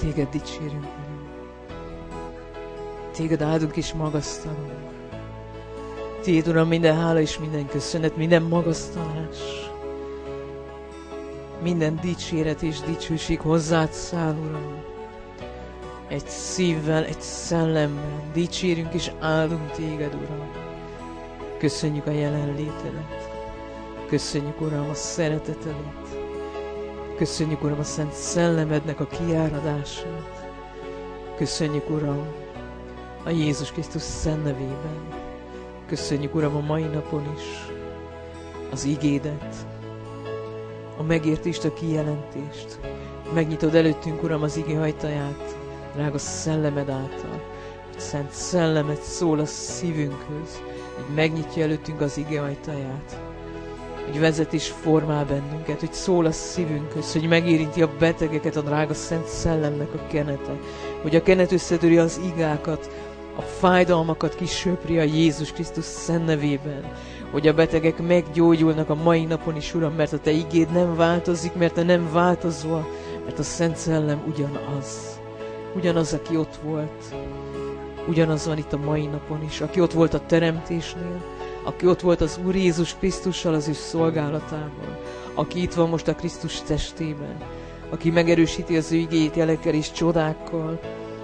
Téged dicsérünk, Uram. Téged áldunk és magasztalunk. Tiéd, Uram, minden hála és minden köszönet, minden magasztalás, minden dicséret és dicsőség hozzád száll, Uram. Egy szívvel, egy szellemmel dicsérünk és áldunk Téged, Uram. Köszönjük a jelenlétedet. Köszönjük, Uram, a szeretetedet. Köszönjük, Uram, a Szent Szellemednek a kiáradását. Köszönjük, Uram, a Jézus Krisztus szent nevében. Köszönjük, Uram, a mai napon is az igédet, a megértést, a kijelentést. Megnyitod előttünk, Uram, az igé ajtaját, drága szellemed által, hogy Szent Szellemed szól a szívünkhöz, hogy megnyitja előttünk az igé ajtaját, hogy vezet és formál bennünket, hogy szól a szívünkhöz, hogy megérinti a betegeket a drága Szent Szellemnek a kenete, hogy a kenet összetöri az igákat, a fájdalmakat kisöpri a Jézus Krisztus szent nevében, hogy a betegek meggyógyulnak a mai napon is, Uram, mert a Te igéd nem változik, mert Te nem változol, mert a Szent Szellem ugyanaz. Ugyanaz, aki ott volt, ugyanaz van itt a mai napon is, aki ott volt a teremtésnél, aki ott volt az Úr Jézus Krisztussal az ő szolgálatában, aki itt van most a Krisztus testében, aki megerősíti az ő igéjét jelekkel és csodákkal,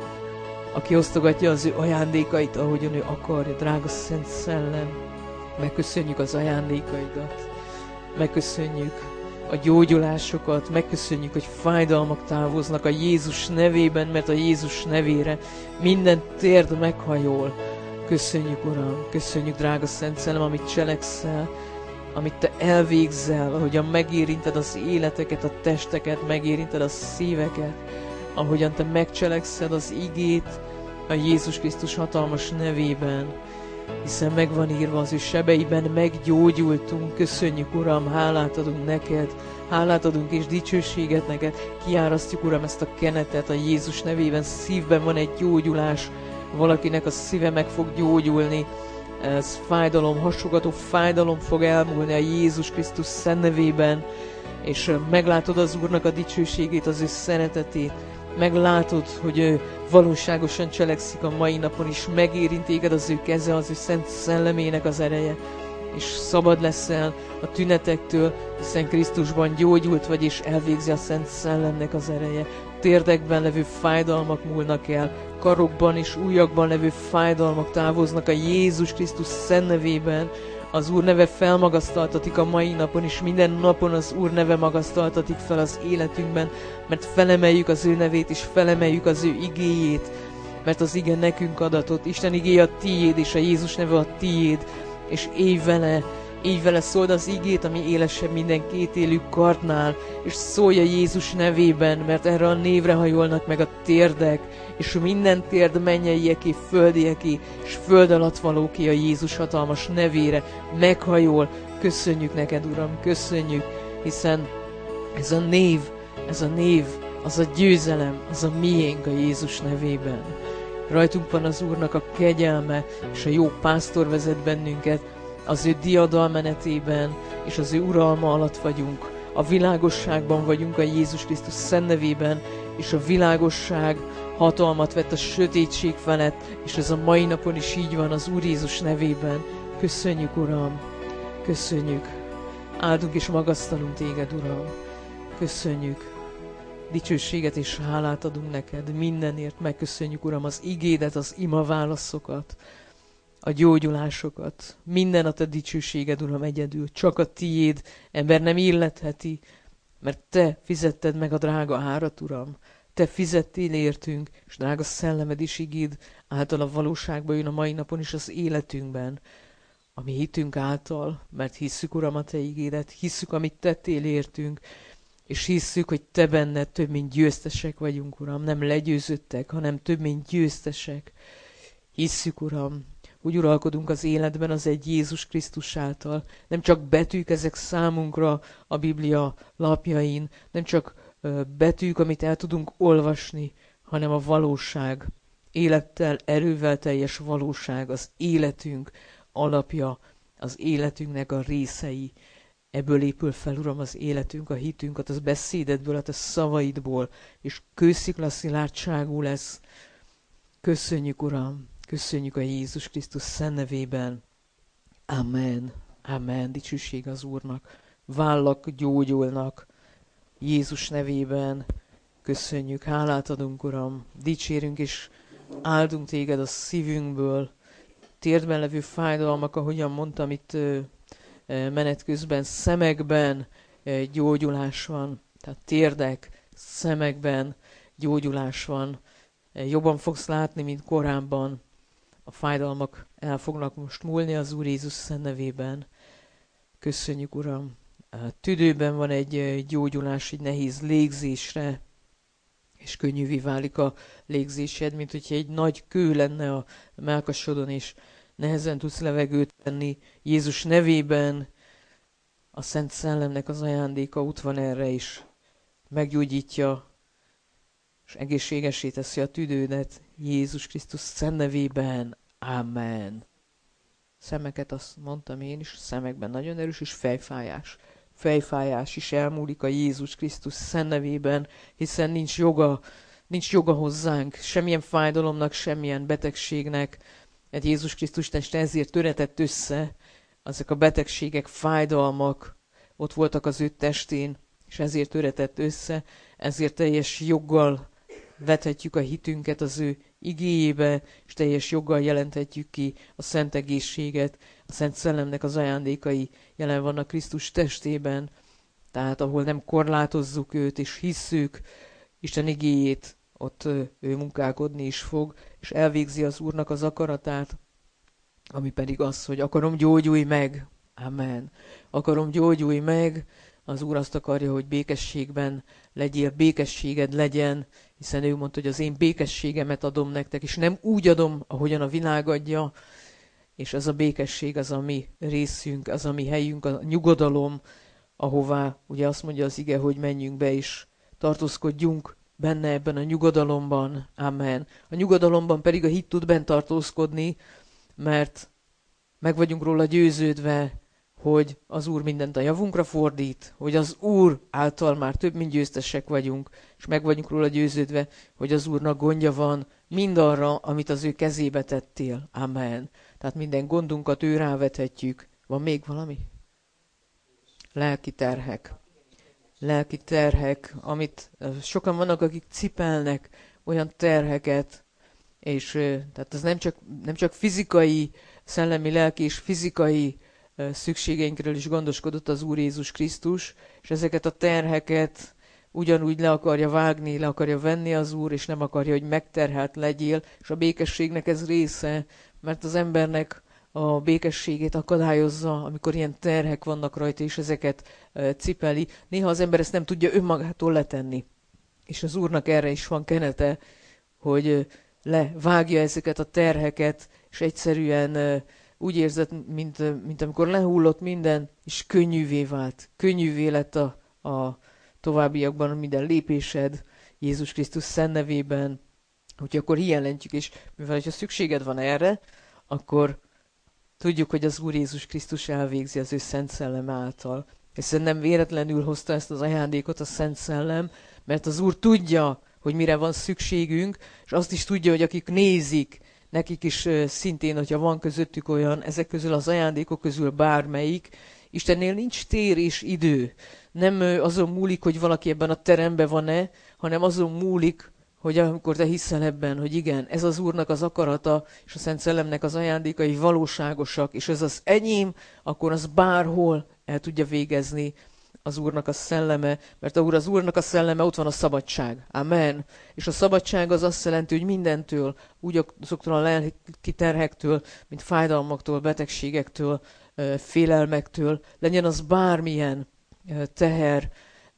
aki osztogatja az ő ajándékait, ahogyan ő akarja, drága Szent Szellem. Megköszönjük az ajándékaidat, megköszönjük a gyógyulásokat, megköszönjük, hogy fájdalmak távoznak a Jézus nevében, mert a Jézus nevére minden térd meghajol. Köszönjük, Uram, köszönjük, drága Szent Szellem, amit cselekszel, amit Te elvégzel, ahogyan megérinted az életeket, a testeket, megérinted a szíveket, ahogyan Te megcselekszed az igét a Jézus Krisztus hatalmas nevében, hiszen meg van írva, az ő sebeiben meggyógyultunk. Köszönjük, Uram, hálát adunk neked, hálát adunk és dicsőséget neked. Kiárasztjuk, Uram, ezt a kenetet a Jézus nevében. Szívben van egy gyógyulás, valakinek a szíve meg fog gyógyulni, ez fájdalom, hasogató fájdalom fog elmúlni a Jézus Krisztus szent nevében, és meglátod az Úrnak a dicsőségét, az ő szeretetét, meglátod, hogy ő valóságosan cselekszik a mai napon is, megérint téged az ő keze, az ő Szent Szellemének az ereje, és szabad leszel a tünetektől, hiszen Krisztusban gyógyult vagy, és elvégzi a Szent Szellemnek az ereje. Térdekben levő fájdalmak múlnak el, karokban és ujjakban levő fájdalmak távoznak a Jézus Krisztus szent nevében. Az Úr neve felmagasztaltatik a mai napon, és minden napon az Úr neve magasztaltatik fel az életünkben, mert felemeljük az ő nevét, és felemeljük az ő igéjét, mert az ige nekünk adatott. Isten igéje a tiéd, és a Jézus neve a tiéd, és élj vele, szóld az igét, ami élesebb minden kétélű kardnál, és szólj a Jézus nevében, mert erre a névre hajolnak meg a térdek, és minden térd mennyelieké, földieké, és föld alatt valóké a Jézus hatalmas nevére meghajol. Köszönjük neked, Uram, köszönjük, hiszen ez a név, az a győzelem, az a miénk a Jézus nevében. Rajtunk van az Úrnak a kegyelme, és a jó pásztor vezet bennünket, az ő diadalmenetében, és az ő uralma alatt vagyunk. A világosságban vagyunk a Jézus Krisztus szent nevében, és a világosság hatalmat vett a sötétség felett, és ez a mai napon is így van az Úr Jézus nevében. Köszönjük, Uram, köszönjük. Áldunk és magasztalunk téged, Uram. Köszönjük. Dicsőséget és hálát adunk neked mindenért. Megköszönjük, Uram, az igédet, az ima válaszokat, a gyógyulásokat. Minden a te dicsőséged, Uram, egyedül. Csak a tiéd, ember nem illetheti, mert te fizetted meg a drága árat, Uram. Te fizettél értünk, és drága szellemed is igéd által a valóságba jön a mai napon is az életünkben. A mi hitünk által, mert hisszük, Uram, a te igédet, hisszük, amit tettél értünk, és hisszük, hogy te benned több mint győztesek vagyunk, Uram, nem legyőzöttek, hanem több mint győztesek. Hisszük, Uram, hogy uralkodunk az életben az egy Jézus Krisztus által. Nem csak betűk ezek számunkra a Biblia lapjain, nem csak betűk, amit el tudunk olvasni, hanem a valóság, élettel, erővel teljes valóság, az életünk alapja, az életünknek a részei. Ebből épül fel, Uram, az életünk, a hitünk, a te beszédedből, a te szavaidból, és kőszikla szilárdságú lesz. Köszönjük, Uram, köszönjük a Jézus Krisztus szent nevében. Amen. Amen. Dicsőség az Úrnak. Vállak gyógyulnak. Jézus nevében köszönjük, hálát adunk, Uram. Dicsérünk és áldunk téged a szívünkből. Térdben levő fájdalmak, ahogyan mondtam itt menet közben, szemekben gyógyulás van. Tehát térdek, szemekben gyógyulás van. Jobban fogsz látni, mint korábban. A fájdalmak el fognak most múlni az Úr Jézus szent nevében. Köszönjük, Uram. A tüdőben van egy gyógyulás, egy nehéz légzésre, és könnyűvé válik a légzésed, mint hogyha egy nagy kő lenne a mellkasodon, és nehezen tudsz levegőt venni. Jézus nevében a Szent Szellemnek az ajándéka ott van erre is. Meggyógyítja, és egészségesé teszi a tüdődet. Jézus Krisztus szent nevében. Amen. Szemeket, azt mondtam én is, szemekben nagyon erős, és fejfájás. Fejfájás is elmúlik a Jézus Krisztus szent nevében, hiszen nincs joga hozzánk, semmilyen fájdalomnak, semmilyen betegségnek. Egy Jézus Krisztus teste ezért töretett össze, ezek a betegségek, fájdalmak ott voltak az ő testén, és ezért töretett össze, ezért teljes joggal vethetjük a hitünket az ő igéjébe, és teljes joggal jelenthetjük ki a szent egészséget, a Szent Szellemnek az ajándékai jelen vannak Krisztus testében, tehát ahol nem korlátozzuk őt, és hisszük Isten igéjét, ott ő munkálkodni is fog, és elvégzi az Úrnak az akaratát, ami pedig az, hogy akarom, gyógyulj meg. Amen. Akarom, gyógyulj meg. Az Úr azt akarja, hogy békességben legyél, békességed legyen, hiszen ő mondta, hogy az én békességemet adom nektek, és nem úgy adom, ahogyan a világ adja, és ez a békesség az a mi részünk, az a mi helyünk, a nyugodalom, ahová ugye azt mondja az ige, hogy menjünk be és tartózkodjunk benne ebben a nyugodalomban. Amen. A nyugodalomban pedig a hit tud bent tartózkodni, mert meg vagyunk róla győződve, hogy az Úr mindent a javunkra fordít, hogy az Úr által már több mint győztesek vagyunk, és meg vagyunk róla győződve, hogy az Úrnak gondja van mindarra, amit az ő kezébe tettél. Amen. Tehát minden gondunkat ő rávethetjük. Van még valami? Lelki terhek. Lelki terhek, amit sokan vannak, akik cipelnek olyan terheket, és tehát ez nem csak fizikai, szellemi, lelki és fizikai szükségeinkről is gondoskodott az Úr Jézus Krisztus, és ezeket a terheket ugyanúgy le akarja vágni, le akarja venni az Úr, és nem akarja, hogy megterhelt legyél, és a békességnek ez része, mert az embernek a békességét akadályozza, amikor ilyen terhek vannak rajta, és ezeket cipeli. Néha az ember ezt nem tudja önmagától letenni, és az Úrnak erre is van kenete, hogy levágja ezeket a terheket, és egyszerűen úgy érzed, mint amikor lehullott minden, és könnyűvé vált. Könnyűvé lett a továbbiakban minden lépésed Jézus Krisztus szent nevében. Úgyhogy akkor jelentjük, és mivel ha szükséged van erre, akkor tudjuk, hogy az Úr Jézus Krisztus elvégzi az ő Szent Szellem által. Hiszen nem véletlenül hozta ezt az ajándékot a Szent Szellem, mert az Úr tudja, hogy mire van szükségünk, és azt is tudja, hogy akik nézik, nekik is szintén, hogyha van közöttük olyan, ezek közül az ajándékok közül bármelyik, Istennél nincs tér és idő. Nem azon múlik, hogy valaki ebben a teremben van-e, hanem azon múlik, hogy amikor te hiszel ebben, hogy igen, ez az Úrnak az akarata, és a Szent Szellemnek az ajándékai valóságosak, és ez az enyém, akkor az bárhol el tudja végezni az Úrnak a szelleme, mert az Úrnak a szelleme, ott van a szabadság. Amen. És a szabadság az azt jelenti, hogy mindentől, úgy azoktól a lelki terhektől, mint fájdalmaktól, betegségektől, félelmektől, legyen az bármilyen teher,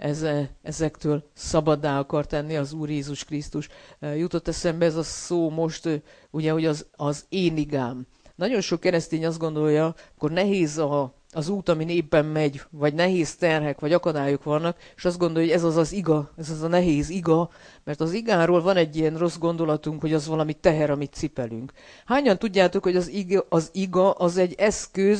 ezektől szabaddá akar tenni az Úr Jézus Krisztus. Jutott eszembe ez a szó most, ugye, hogy az én igám. Nagyon sok keresztény azt gondolja, akkor nehéz az út, amin éppen megy, vagy nehéz terhek, vagy akadályok vannak, és azt gondolja, hogy ez az az iga, ez az a nehéz iga, mert az igáról van egy ilyen rossz gondolatunk, hogy az valami teher, amit cipelünk. Hányan tudjátok, hogy az iga az egy eszköz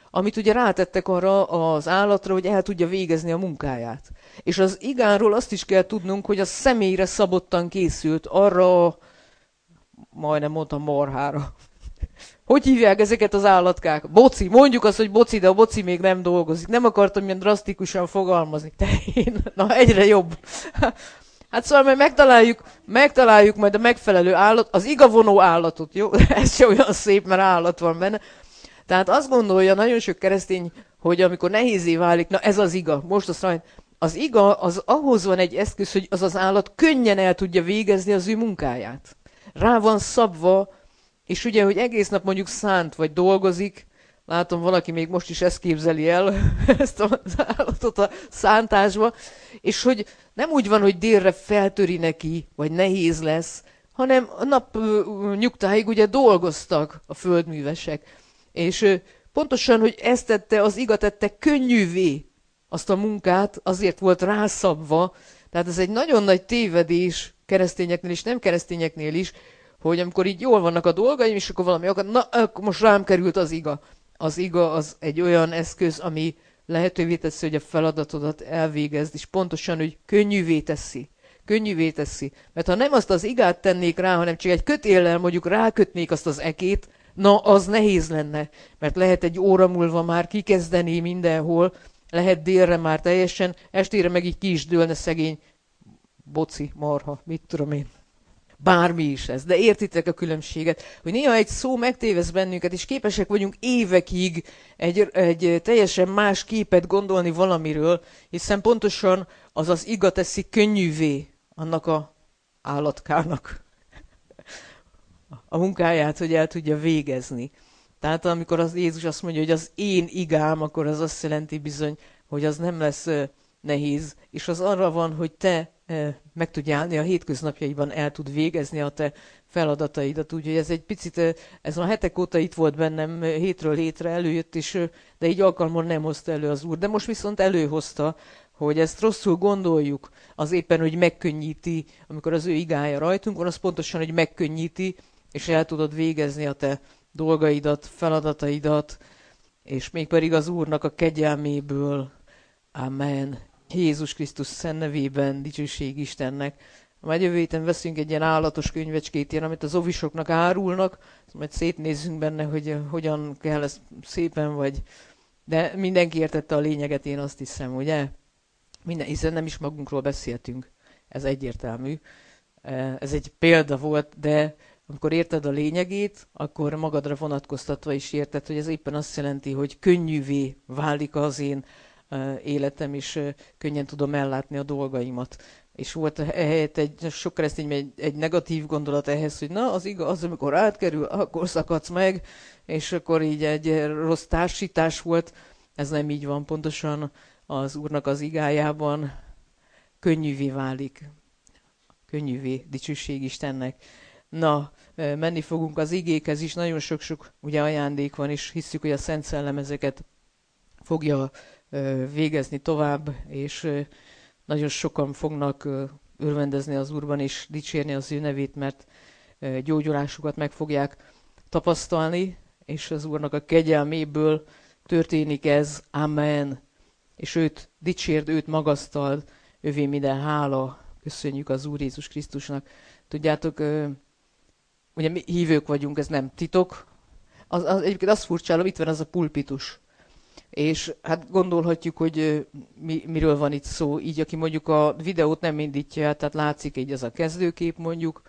amit ugye rátettek arra az állatra, hogy el tudja végezni a munkáját. És az igáról azt is kell tudnunk, hogy a személyre szabottan készült, arra, majdnem mondtam marhára. Hogy hívják ezeket az állatkák? Boci. Mondjuk azt, hogy boci, de a boci még nem dolgozik. Nem akartam ilyen drasztikusan fogalmazni. Na, egyre jobb. Hát szóval majd megtaláljuk majd a megfelelő állat, az igavonó állatot, jó? Ez se olyan szép, mert állat van benne. Tehát azt gondolja nagyon sok keresztény, hogy amikor nehézé válik, na ez az iga, most azt mondja, az iga, az ahhoz van egy eszköz, hogy az az állat könnyen el tudja végezni az ő munkáját. Rá van szabva, és ugye, hogy egész nap mondjuk szánt vagy dolgozik, látom, valaki még most is ezt képzeli el, ezt az állatot a szántásba, és hogy nem úgy van, hogy délre feltöri neki, vagy nehéz lesz, hanem a nap nyugtáig ugye dolgoztak a földművesek. És pontosan, hogy ezt tette, az iga tette könnyűvé azt a munkát, azért volt rászabva. Tehát ez egy nagyon nagy tévedés keresztényeknél és nem keresztényeknél is, hogy amikor így jól vannak a dolgaim, és akkor valami akad, na, akkor most rám került az iga. Az iga az egy olyan eszköz, ami lehetővé teszi, hogy a feladatodat elvégezd, és pontosan, hogy könnyűvé teszi. Könnyűvé teszi. Mert ha nem azt az igát tennék rá, hanem csak egy kötéllel mondjuk rákötnék azt az ekét, na, az nehéz lenne. Mert lehet egy óra múlva már kikezdeni mindenhol, lehet délre már teljesen, estére meg így ki is dőlne szegény boci, marha, mit tudom én. Bármi is ez, de értitek a különbséget, hogy néha egy szó megtévesz bennünket, és képesek vagyunk évekig egy teljesen más képet gondolni valamiről, hiszen pontosan az az iga teszi könnyűvé annak a állatkának a munkáját, hogy el tudja végezni. Tehát amikor az Jézus azt mondja, hogy az én igám, akkor az azt jelenti bizony, hogy az nem lesz nehéz, és az arra van, hogy te meg tudj állni a hétköznapjaiban, el tud végezni a te feladataidat. Úgyhogy ez egy picit, ez a hetek óta itt volt bennem, hétről hétre előjött, de így alkalmon nem hozta elő az Úr. De most viszont előhozta, hogy ezt rosszul gondoljuk, az éppen, hogy megkönnyíti, amikor az ő igája rajtunk van, az pontosan, hogy megkönnyíti, és el tudod végezni a te dolgaidat, feladataidat, és mégpedig az Úrnak a kegyelméből. Amen. Jézus Krisztus szent nevében, dicsőség Istennek. Majd jövő héten veszünk egy ilyen állatos könyvecskét, ilyen, amit az ovisoknak árulnak, majd szétnézzünk benne, hogy hogyan kell ez szépen, vagy... De mindenki értette a lényeget, én azt hiszem, ugye? Hiszen nem is magunkról beszéltünk, ez egyértelmű. Ez egy példa volt, de amikor érted a lényegét, akkor magadra vonatkoztatva is érted, hogy ez éppen azt jelenti, hogy könnyűvé válik az én életem, és könnyen tudom ellátni a dolgaimat. És volt ehelyett sok keresztény egy negatív gondolat ehhez, hogy na, az igaz, amikor átkerül, akkor szakadsz meg, és akkor így egy rossz társítás volt. Ez nem így van, pontosan az Úrnak az igájában könnyűvé válik. Könnyűvé, dicsőség Istennek. Na, menni fogunk az igékhez is, nagyon sok ugye ajándék van, és hiszük, hogy a Szent Szellem ezeket fogja végezni tovább, és nagyon sokan fognak örvendezni az Úrban, és dicsérni az ő nevét, mert gyógyulásukat meg fogják tapasztalni, és az Úrnak a kegyelméből történik ez. Amen. És őt dicsérd, őt magasztald, ővé minden hála. Köszönjük az Úr Jézus Krisztusnak. Tudjátok, ugye mi hívők vagyunk, ez nem titok. Egyébként azt furcsálom, itt van az a pulpitus. És hát gondolhatjuk, hogy miről van itt szó, így aki mondjuk a videót nem indítja, tehát látszik így ez a kezdőkép mondjuk,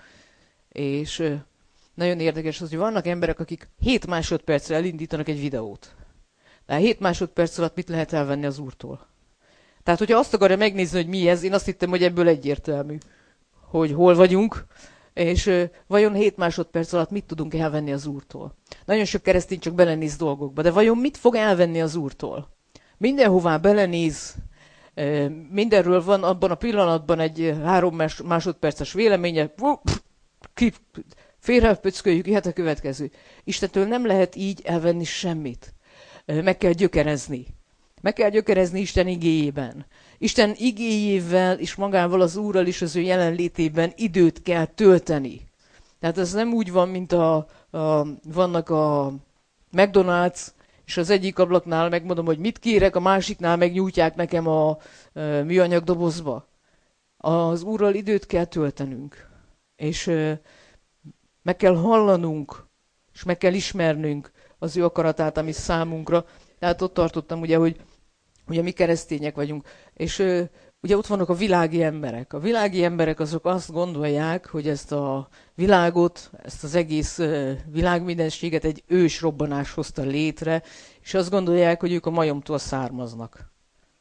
és nagyon érdekes az, hogy vannak emberek, akik 7 másodpercre elindítanak egy videót. De 7 másodperc alatt mit lehet elvenni az Úrtól? Tehát, hogyha azt akarja megnézni, hogy mi ez, én azt hittem, hogy ebből egyértelmű, hogy hol vagyunk, és vajon 7 másodperc alatt mit tudunk elvenni az Úrtól? Nagyon sok keresztény csak belenéz dolgokba, de vajon mit fog elvenni az Úrtól? Mindenhová belenéz, mindenről van abban a pillanatban egy 3 másodperces véleménye, félrepöcköljük, jöhet a következő. Istentől nem lehet így elvenni semmit. Meg kell gyökerezni. Meg kell gyökerezni Isten igéjében. Isten igéjével és magával az Úrral is az ő jelenlétében időt kell tölteni. Tehát ez nem úgy van, mint vannak a McDonald's és az egyik ablaknál megmondom, hogy mit kérek, a másiknál megnyújtják nekem a műanyag dobozba. Az Úrral időt kell töltenünk, és meg kell hallanunk, és meg kell ismernünk az ő akaratát, ami számunkra. Tehát ott tartottam, hogy ugye mi keresztények vagyunk, és ugye ott vannak a világi emberek. A világi emberek azok azt gondolják, hogy ezt a világot, ezt az egész világmindenséget egy ősrobbanás hozta létre, és azt gondolják, hogy ők a majomtól származnak.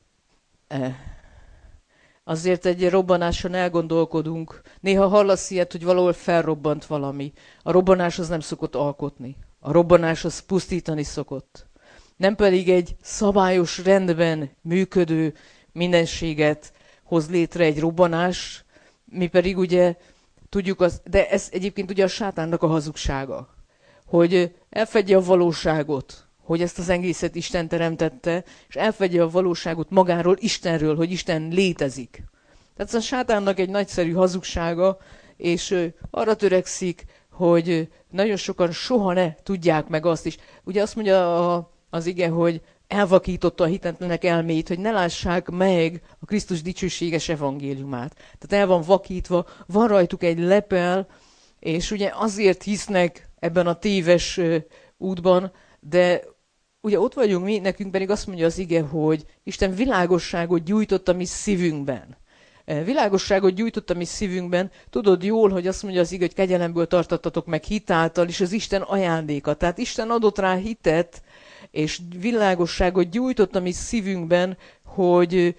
Azért egy robbanáson elgondolkodunk. Néha hallasz ilyet, hogy valahol felrobbant valami. A robbanás az nem szokott alkotni. A robbanás az pusztítani szokott. Nem pedig egy szabályos rendben működő mindenséget hoz létre egy robbanás, mi pedig ugye tudjuk de ez egyébként ugye a sátánnak a hazugsága, hogy elfedje a valóságot, hogy ezt az egészet Isten teremtette, és elfedje a valóságot magáról, Istenről, hogy Isten létezik. Tehát ez a sátánnak egy nagyszerű hazugsága, és arra törekszik, hogy nagyon sokan soha ne tudják meg azt is. Ugye azt mondja az ige, hogy elvakította a hitetlenek elméit, hogy ne lássák meg a Krisztus dicsőséges evangéliumát. Tehát el van vakítva, van rajtuk egy lepel, és ugye azért hisznek ebben a téves útban, de ugye ott vagyunk mi, nekünk pedig azt mondja az ige, hogy Isten világosságot gyújtott a mi szívünkben. Világosságot gyújtott a mi szívünkben, tudod jól, hogy azt mondja az ige, hogy kegyelemből tartattatok meg hitáltal, és az Isten ajándéka. Tehát Isten adott rá hitet, és világosságot gyújtott a mi szívünkben, hogy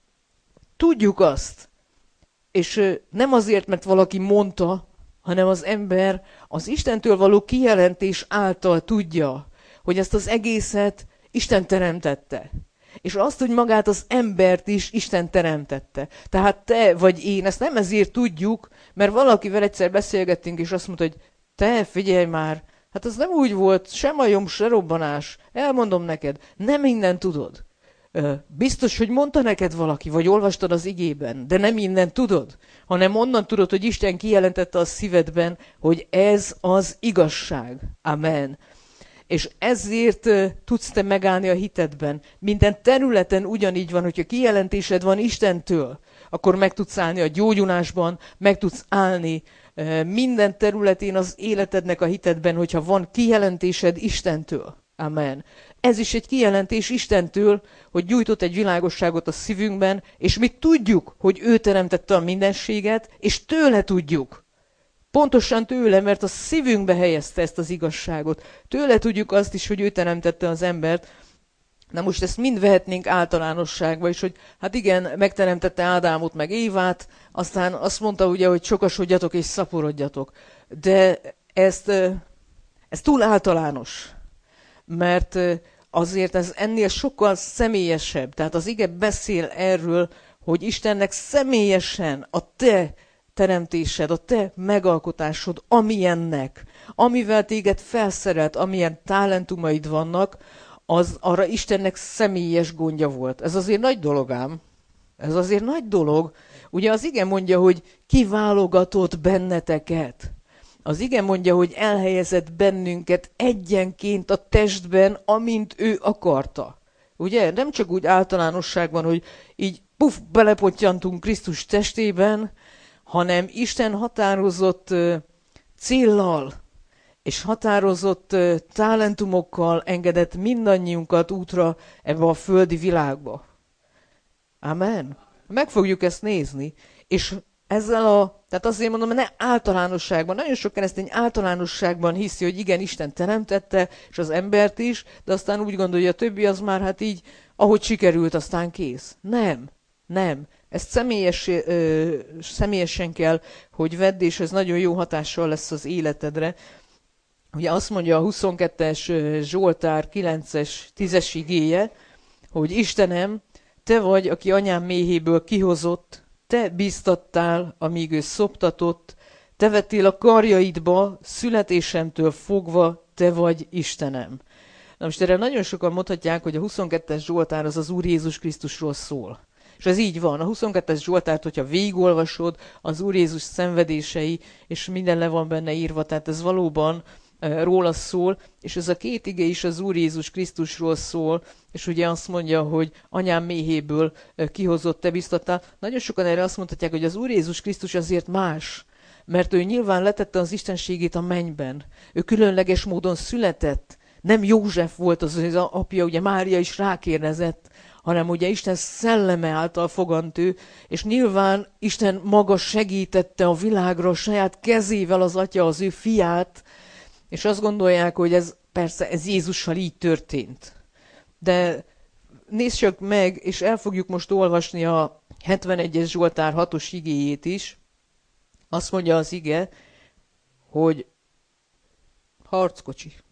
tudjuk azt. És nem azért, mert valaki mondta, hanem az ember az Istentől való kijelentés által tudja, hogy ezt az egészet Isten teremtette. És azt, hogy magát az embert is Isten teremtette. Tehát te vagy én, ezt nem ezért tudjuk, mert valakivel egyszer beszélgettünk, és azt mondta, hogy te figyelj már, hát az nem úgy volt, se majom, se robbanás. Elmondom neked, nem minden tudod. Biztos, hogy mondta neked valaki, vagy olvastad az igében, de nem minden tudod, hanem onnan tudod, hogy Isten kijelentette a szívedben, hogy ez az igazság. Amen. És ezért tudsz te megállni a hitedben. Minden területen ugyanígy van, hogyha kijelentésed van Istentől, akkor meg tudsz állni a gyógyulásban, meg tudsz állni minden területén az életednek a hitedben, hogyha van kijelentésed Istentől. Amen. Ez is egy kijelentés Istentől, hogy gyújtott egy világosságot a szívünkben, és mi tudjuk, hogy ő teremtette a mindenséget, és tőle tudjuk. Pontosan tőle, mert a szívünkbe helyezte ezt az igazságot. Tőle tudjuk azt is, hogy ő teremtette az embert. Na most ezt mind vehetnénk általánosságba is, hogy hát igen, megteremtette Ádámot meg Évát, aztán azt mondta ugye, hogy sokasodjatok és szaporodjatok. De ez túl általános, mert azért ez ennél sokkal személyesebb. Tehát az ige beszél erről, hogy Istennek személyesen a te teremtésed, a te megalkotásod, amilyennek, amivel téged felszerelt, amilyen talentumaid vannak, az arra Istennek személyes gondja volt. Ez azért nagy dolog ám. Ez azért nagy dolog. Ugye az ige mondja, hogy kiválogatott benneteket. Az ige mondja, hogy elhelyezett bennünket egyenként a testben, amint ő akarta. Ugye? Nem csak úgy általánosságban, hogy így belepottyantunk Krisztus testében, hanem Isten határozott céllal és határozott talentumokkal engedett mindannyiunkat útra ebbe a földi világba. Amen. Meg fogjuk ezt nézni, és tehát azért mondom, ne általánosságban, nagyon sok keresztény általánosságban hiszi, hogy igen, Isten teremtette, és az embert is, de aztán úgy gondolja, a többi az már hát így, ahogy sikerült, aztán kész. Nem. Ezt személyesen kell, hogy vedd, és ez nagyon jó hatással lesz az életedre. Ugye azt mondja a 22-es Zsoltár 9-es 10-es igéje, hogy Istenem, te vagy, aki anyám méhéből kihozott, te bíztattál, amíg ő szoptatott, te vettél a karjaidba, születésemtől fogva, te vagy Istenem. Na most erre nagyon sokan mondhatják, hogy a 22-es Zsoltár az Úr Jézus Krisztusról szól. És ez így van. A 22-es Zsoltárt, hogyha végigolvasod, az Úr Jézus szenvedései, és minden le van benne írva, tehát ez valóban róla szól, és ez a két ige is az Úr Jézus Krisztusról szól, és ugye azt mondja, hogy anyám méhéből kihozott, te biztattál. Nagyon sokan erre azt mondhatják, hogy az Úr Jézus Krisztus azért más, mert ő nyilván letette az istenségét a mennyben. Ő különleges módon született. Nem József volt az apja, ugye Mária is rákérdezett, hanem ugye Isten szelleme által fogant ő, és nyilván Isten maga segítette a világra a saját kezével az atya az ő fiát, és azt gondolják, hogy ez persze ez Jézussal így történt. De nézd csak meg, és el fogjuk most olvasni a 71-es Zsoltár 6-os igéjét is. Azt mondja az ige, hogy harckocsi.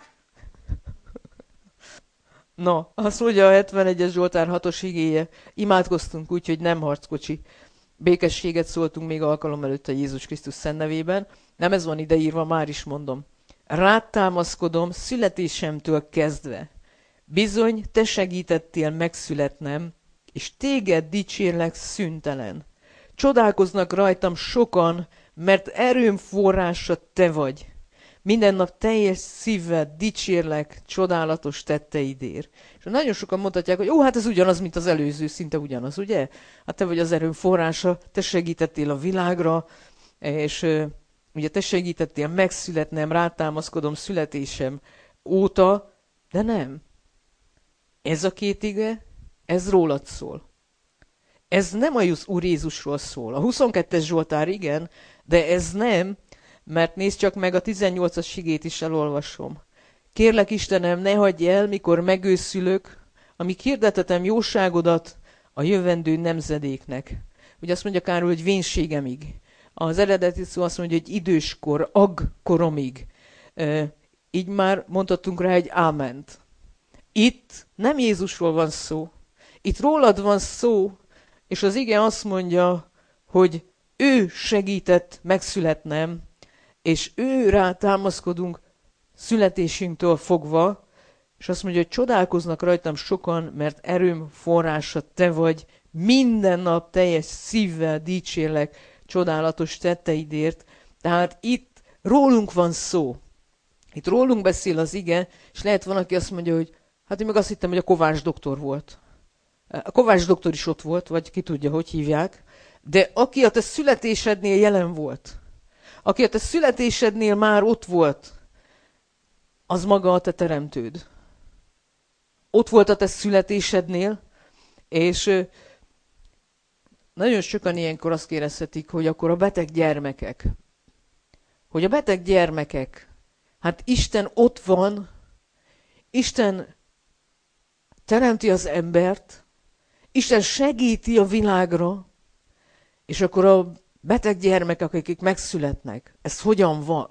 Na, azt mondja a 71-es Zsoltár 6-os igéje, imádkoztunk úgy, hogy nem harckocsi. Békességet szóltunk még alkalom előtt a Jézus Krisztus szent nevében. Nem ez van ideírva, már is mondom. Rád támaszkodom születésemtől kezdve. Bizony, te segítettél megszületnem, és téged dicsérlek szüntelen. Csodálkoznak rajtam sokan, mert erőm forrása te vagy. Minden nap teljes szívvel dicsérlek csodálatos tetteidért. És nagyon sokan mondhatják, hogy hát ez ugyanaz, mint az előző, szinte ugyanaz, ugye? Hát te vagy az erőm forrása, te segítettél a világra, és ugye te segítettél megszületnem, rátámaszkodom születésem óta, de nem. Ez a két ige, ez rólad szól. Ez nem az Úr Jézusról szól. A 22-es Zsoltár igen, de ez nem, mert nézd csak meg, a 18-as igét is elolvasom. Kérlek Istenem, ne hagyj el, mikor megőszülök, amíg hirdetetem jóságodat a jövendő nemzedéknek. Ugye azt mondja Károly, hogy vénségemig. Az eredeti szó azt mondja, hogy időskor, agkoromig. Így már mondhatunk rá egy áment. Itt nem Jézusról van szó. Itt rólad van szó, és az ige azt mondja, hogy ő segített megszületnem, és ő rá támaszkodunk születésünktől fogva, és azt mondja, hogy csodálkoznak rajtam sokan, mert erőm forrása te vagy, minden nap teljes szívvel dicsérlek csodálatos tetteidért. Tehát itt rólunk van szó. Itt rólunk beszél az ige, és lehet van, aki azt mondja, hogy hát én meg azt hittem, hogy a Kovács doktor volt. A Kovács doktor is ott volt, vagy ki tudja, hogy hívják, de aki a te születésednél jelen volt, aki a te születésednél már ott volt, az maga a te teremtőd. Ott volt a te születésednél, és nagyon sokan ilyenkor azt kérdezhetik, hogy akkor a beteg gyermekek. Hogy a beteg gyermekek, hát Isten ott van, Isten teremti az embert, Isten segíti a világra, és akkor a beteg gyermekek, akik megszületnek, ez hogyan van?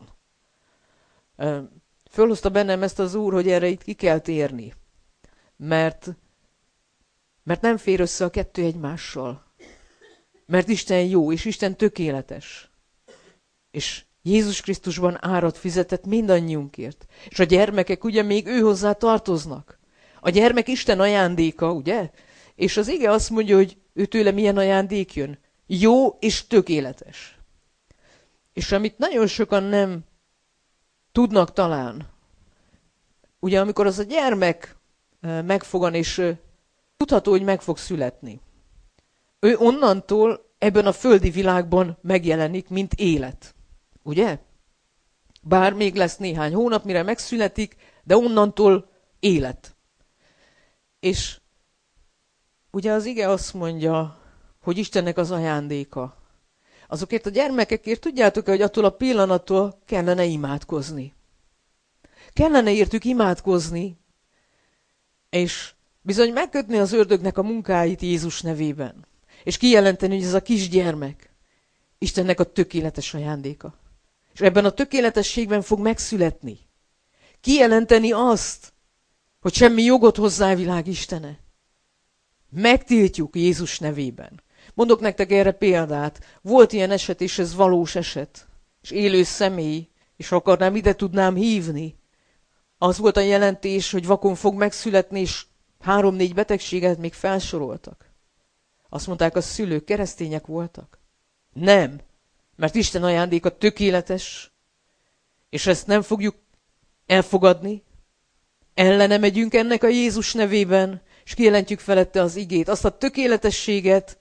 Fölhozta bennem ezt az Úr, hogy erre itt ki kell térni. Mert nem fér össze a kettő egymással. Mert Isten jó, és Isten tökéletes. És Jézus Krisztusban árat fizetett mindannyiunkért. És a gyermekek ugye még ő hozzá tartoznak. A gyermek Isten ajándéka, ugye? És az ige azt mondja, hogy ő tőle milyen ajándék jön. Jó és tökéletes. És amit nagyon sokan nem tudnak talán, ugye amikor az a gyermek megfogan, és tudható, hogy meg fog születni. Ő onnantól ebben a földi világban megjelenik, mint élet. Ugye? Bár még lesz néhány hónap, mire megszületik, de onnantól élet. És ugye az ige azt mondja, hogy Istennek az ajándéka. Azokért a gyermekekért tudjátok, hogy attól a pillanattól kellene imádkozni. Kellene értük imádkozni, és bizony megkötni az ördögnek a munkáit Jézus nevében. És kijelenteni, hogy ez a kisgyermek Istennek a tökéletes ajándéka. És ebben a tökéletességben fog megszületni. Kijelenteni azt, hogy semmi jogot hozzá a világ Istene. Megtiltjuk Jézus nevében. Mondok nektek erre példát. Volt ilyen eset, és ez valós eset. És élő személy, és ha akarnám, ide tudnám hívni. Az volt a jelentés, hogy vakon fog megszületni, és 3-4 betegséget még felsoroltak. Azt mondták, a szülők keresztények voltak. Nem, mert Isten ajándéka tökéletes, és ezt nem fogjuk elfogadni, ellene megyünk ennek a Jézus nevében, és kijelentjük felette az igét, azt a tökéletességet,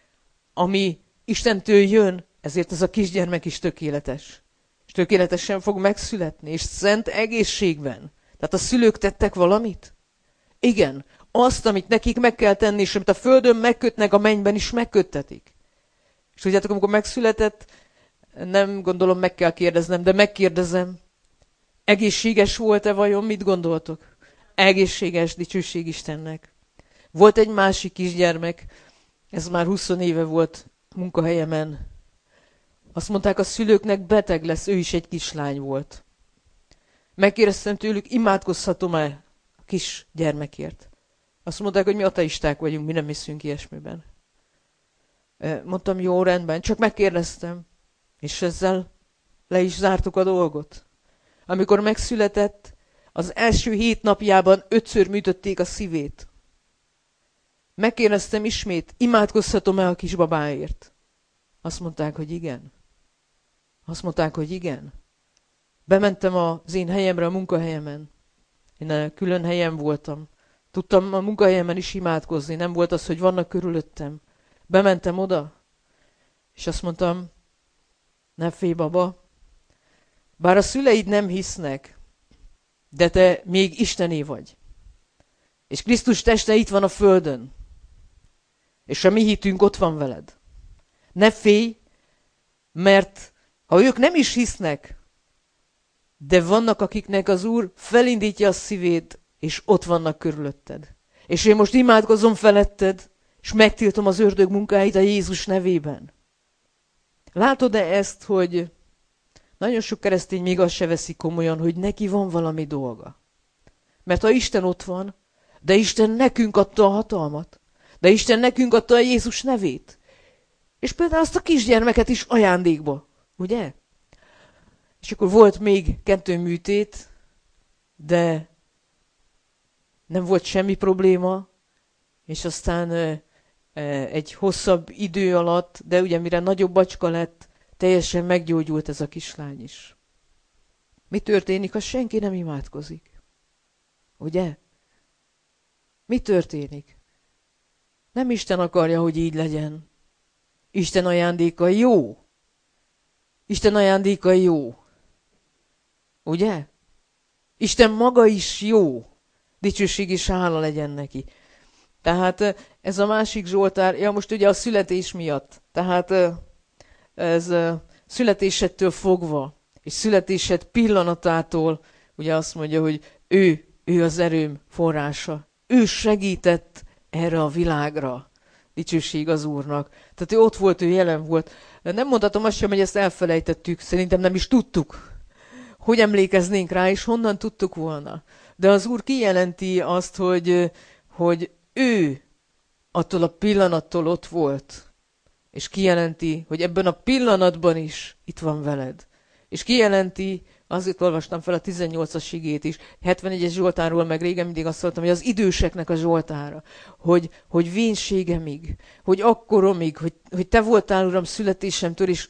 ami Istentől jön, ezért ez a kisgyermek is tökéletes. És tökéletesen fog megszületni, és szent egészségben. Tehát a szülők tettek valamit? Igen, azt, amit nekik meg kell tenni, és amit a földön megkötnek, a mennyben is megköttetik. És tudjátok, amikor megszületett, nem gondolom meg kell kérdeznem, de megkérdezem, egészséges volt-e vajon? Mit gondoltok? Egészséges, dicsőség Istennek. Volt egy másik kisgyermek, ez már 20 éve volt munkahelyemen. Azt mondták a szülőknek, beteg lesz, ő is egy kislány volt. Megkérdeztem tőlük, imádkozhatom-e a kis gyermekért? Azt mondták, hogy mi ateisták vagyunk, mi nem hiszünk ilyesmiben. Mondtam, jó, rendben, csak megkérdeztem. És ezzel le is zártuk a dolgot. Amikor megszületett, az első 7 napjában 5-ször műtötték a szívét. Megkérdeztem ismét, imádkozhatom-e a kisbabáért? Azt mondták, hogy igen. Azt mondták, hogy igen. Bementem az én helyemre, a munkahelyemen. Én külön helyen voltam. Tudtam a munkahelyemen is imádkozni, nem volt az, hogy vannak körülöttem. Bementem oda, és azt mondtam, ne félj, baba, bár a szüleid nem hisznek, de te még Istené vagy. És Krisztus teste itt van a földön. És a mi hitünk ott van veled. Ne félj, mert ha ők nem is hisznek, de vannak, akiknek az Úr felindítja a szívét, és ott vannak körülötted. És én most imádkozom feletted, és megtiltom az ördög munkáit a Jézus nevében. Látod-e ezt, hogy nagyon sok keresztény még azt se veszi komolyan, hogy neki van valami dolga. Mert ha Isten ott van, de Isten nekünk adta a hatalmat, de Isten nekünk adta a Jézus nevét. És például azt a kisgyermeket is ajándékba, ugye? És akkor volt még 2 műtét, de nem volt semmi probléma, és aztán egy hosszabb idő alatt, de ugye mire nagyobb bacska lett, teljesen meggyógyult ez a kislány is. Mi történik, ha senki nem imádkozik? Ugye? Mi történik? Nem Isten akarja, hogy így legyen. Isten ajándéka jó. Isten ajándéka jó. Ugye? Isten maga is jó. Dicsőség és hála legyen neki. Tehát ez a másik Zsoltár, ja most ugye a születés miatt. Tehát ez születésedtől fogva, és születésed pillanatától, ugye azt mondja, hogy ő az erőm forrása. Ő segített erre a világra. Dicsőség az Úrnak. Tehát ő ott volt, ő jelen volt. Nem mondhatom azt sem, hogy ezt elfelejtettük. Szerintem nem is tudtuk. Hogy emlékeznénk rá, és honnan tudtuk volna. De az Úr kijelenti azt, hogy ő attól a pillanattól ott volt. És kijelenti, hogy ebben a pillanatban is itt van veled. És kijelenti, azért olvastam fel a 18-as igét is, 71-es Zsoltárról meg régen mindig azt mondtam, hogy az időseknek a Zsoltára, hogy vénségemig, hogy akkoromig, hogy te voltál, Uram, születésemtől, és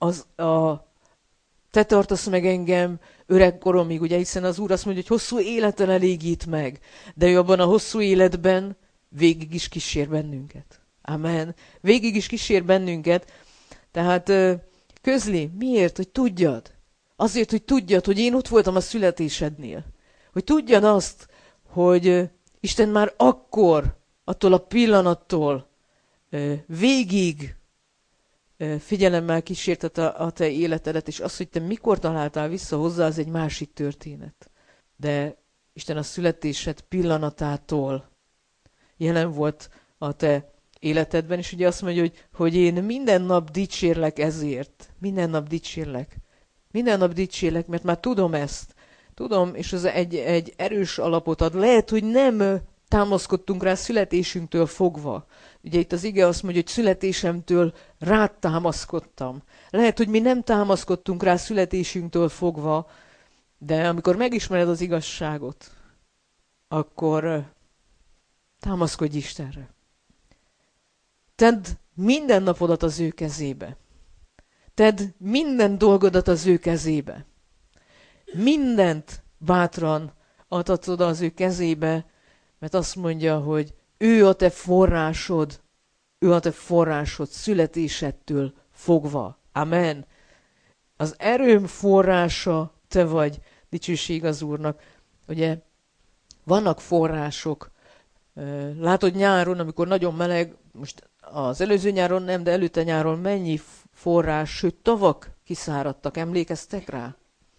te tartasz meg engem öregkoromig, ugye, hiszen az Úr azt mondja, hogy hosszú életen elégít meg, de ő abban a hosszú életben végig is kísér bennünket. Amen. Végig is kísér bennünket. Tehát közli, miért? Hogy tudjad. Azért, hogy tudjad, hogy én ott voltam a születésednél. Hogy tudjad azt, hogy Isten már akkor, attól a pillanattól végig figyelemmel kísértette a te életedet, és az, hogy te mikor találtál vissza hozzá, az egy másik történet. De Isten a születésed pillanatától jelen volt a te életedben, és ugye azt mondja, hogy én minden nap dicsérlek ezért. Minden nap dicsérlek. Minden nap dicsérlek, mert már tudom ezt. Tudom, és ez egy erős alapot ad. Lehet, hogy nem támaszkodtunk rá születésünktől fogva. Ugye itt az ige azt mondja, hogy születésemtől rád támaszkodtam. Lehet, hogy mi nem támaszkodtunk rá születésünktől fogva, de amikor megismered az igazságot, akkor támaszkodj Istenre. Tedd minden napodat az ő kezébe. Tedd minden dolgodat az ő kezébe. Mindent bátran adhatsz oda az ő kezébe, mert azt mondja, hogy ő a te forrásod, ő a te forrásod születésedtől fogva. Amen. Az erőm forrása te vagy, dicsőség az Úrnak. Ugye vannak források. Látod nyáron, amikor nagyon meleg, most az előző nyáron nem, de előtte nyáron mennyi forrás, sőt tavak kiszáradtak, emlékeztek rá?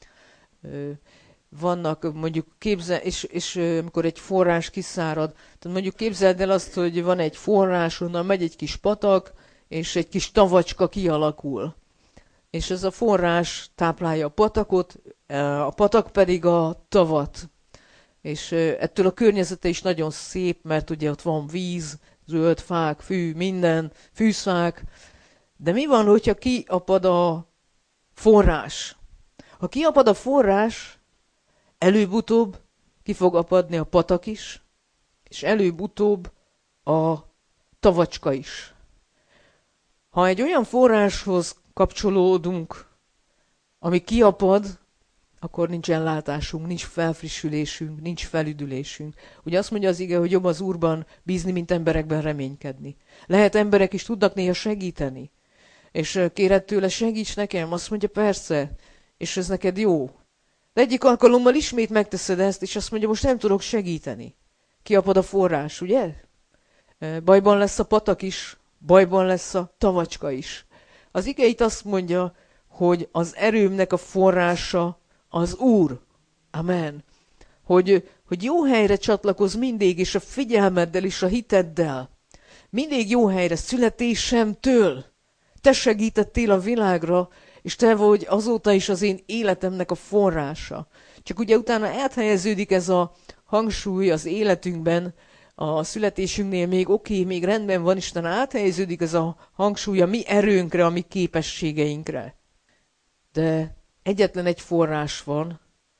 Vannak mondjuk és amikor egy forrás kiszárad, tehát mondjuk képzeld el azt, hogy van egy forrás, onnan megy egy kis patak, és egy kis tavacska kialakul. És ez a forrás táplálja a patakot, a patak pedig a tavat. És ettől a környezete is nagyon szép, mert ugye ott van víz, zöld fák, fű, minden, fűszfák. De mi van, hogyha kiapad a forrás? Ha kiapad a forrás, előbb-utóbb ki fog apadni a patak is, és előbb-utóbb a tavacska is. Ha egy olyan forráshoz kapcsolódunk, ami kiapad, akkor nincsen látásunk, nincs felfrissülésünk, nincs felüdülésünk. Ugye azt mondja az ige, hogy jobb az Úrban bízni, mint emberekben reménykedni. Lehet emberek is tudnak néha segíteni. És kéred tőle, segíts nekem, azt mondja persze, és ez neked jó. De egyik alkalommal ismét megteszed ezt, és azt mondja, most nem tudok segíteni. Kiapad a forrás, ugye? Bajban lesz a patak is, bajban lesz a tavacska is. Az ige itt azt mondja, hogy az erőmnek a forrása az Úr. Amen. Hogy jó helyre csatlakozz mindig, és a figyelmeddel és a hiteddel. Mindig jó helyre, születésemtől. Te segítettél a világra, és te vagy azóta is az én életemnek a forrása. Csak ugye utána áthelyeződik ez a hangsúly az életünkben, a születésünknél még még rendben van, Isten áthelyeződik ez a hangsúly a mi erőnkre, a mi képességeinkre. De egyetlen egy forrás van,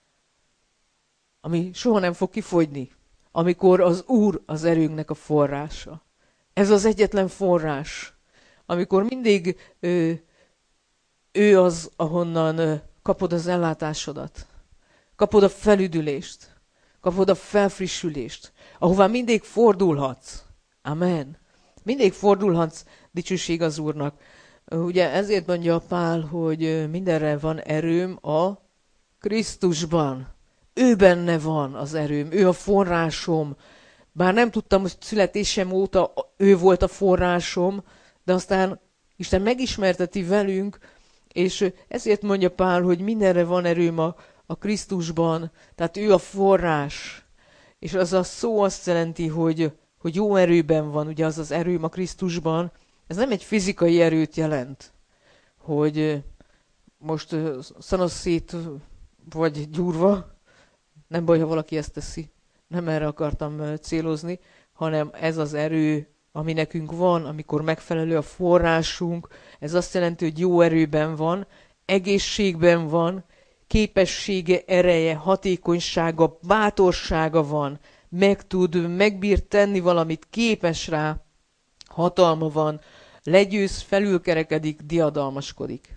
ami soha nem fog kifogyni, amikor az Úr az erőnknek a forrása. Ez az egyetlen forrás, amikor mindig ő az, ahonnan kapod az ellátásodat, kapod a felüdülést, kapod a felfrissülést, ahová mindig fordulhatsz. Amen. Mindig fordulhatsz, dicsőség az Úrnak. Ugye ezért mondja Pál, hogy mindenre van erőm a Krisztusban. Ő benne van az erőm, ő a forrásom. Bár nem tudtam, hogy születésem óta ő volt a forrásom, de aztán Isten megismerteti velünk, és ezért mondja Pál, hogy mindenre van erőm a Krisztusban, tehát ő a forrás. És az a szó azt jelenti, hogy jó erőben van, ugye az erőm a Krisztusban. Ez nem egy fizikai erőt jelent, hogy most szanaszét vagy gyúrva, nem baj, ha valaki ezt teszi, nem erre akartam célozni, hanem ez az erő, ami nekünk van, amikor megfelelő a forrásunk, ez azt jelenti, hogy jó erőben van, egészségben van, képessége, ereje, hatékonysága, bátorsága van, megbír tenni valamit, képes rá, hatalma van, legyőz, felülkerekedik, diadalmaskodik.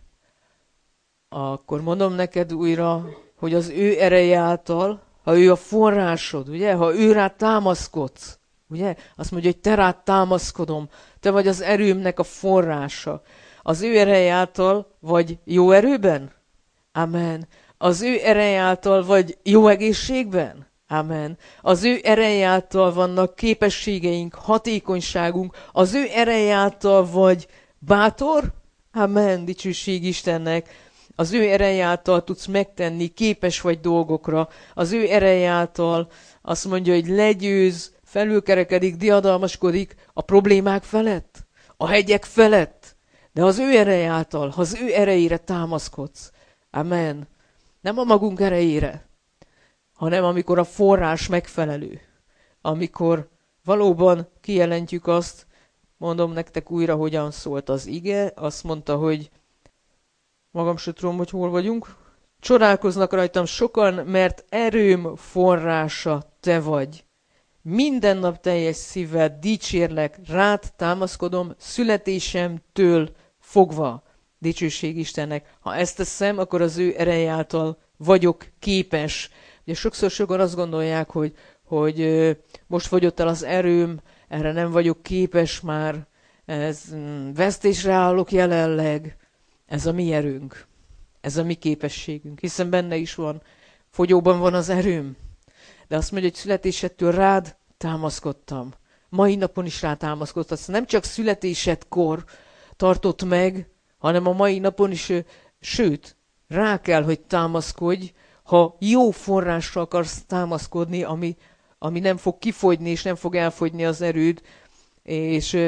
Akkor mondom neked újra, hogy az ő ereje által, ha ő a forrásod, ugye, ha ő rá támaszkodsz, ugye, azt mondja, hogy te rád támaszkodom, te vagy az erőmnek a forrása. Az ő ereje által vagy jó erőben? Amen. Az ő ereje által vagy jó egészségben? Amen. Az ő ereje által vannak képességeink, hatékonyságunk, az ő ereje által vagy bátor? Amen, dicsőség Istennek. Az ő ereje által tudsz megtenni, képes vagy dolgokra. Az ő ereje által azt mondja, hogy legyőz, felülkerekedik, diadalmaskodik a problémák felett, a hegyek felett. De az ő ereje által, ha az ő erejére támaszkodsz. Amen. Nem a magunk erejére, hanem amikor a forrás megfelelő. Amikor valóban kijelentjük azt, mondom nektek újra, hogyan szólt az ige, azt mondta, hogy magam se tudom, hogy hol vagyunk, csodálkoznak rajtam sokan, mert erőm forrása te vagy. Minden nap teljes szívvel dicsérlek, rád támaszkodom születésemtől fogva. Dicsőség Istennek. Ha ezt teszem, akkor az ő ereje által vagyok képes Ugye sokszor azt gondolják, hogy most fogyott el az erőm, erre nem vagyok képes már, vesztésre állok jelenleg. Ez a mi erőnk, ez a mi képességünk, hiszen benne is van, fogyóban van az erőm. De azt mondja, hogy születésedtől rád támaszkodtam. Mai napon is rá támaszkodhatsz. Nem csak születésedkor tartott meg, hanem a mai napon is, sőt, rá kell, hogy támaszkodj, ha jó forrásra akarsz támaszkodni, ami nem fog kifogyni, és nem fog elfogyni az erőd, és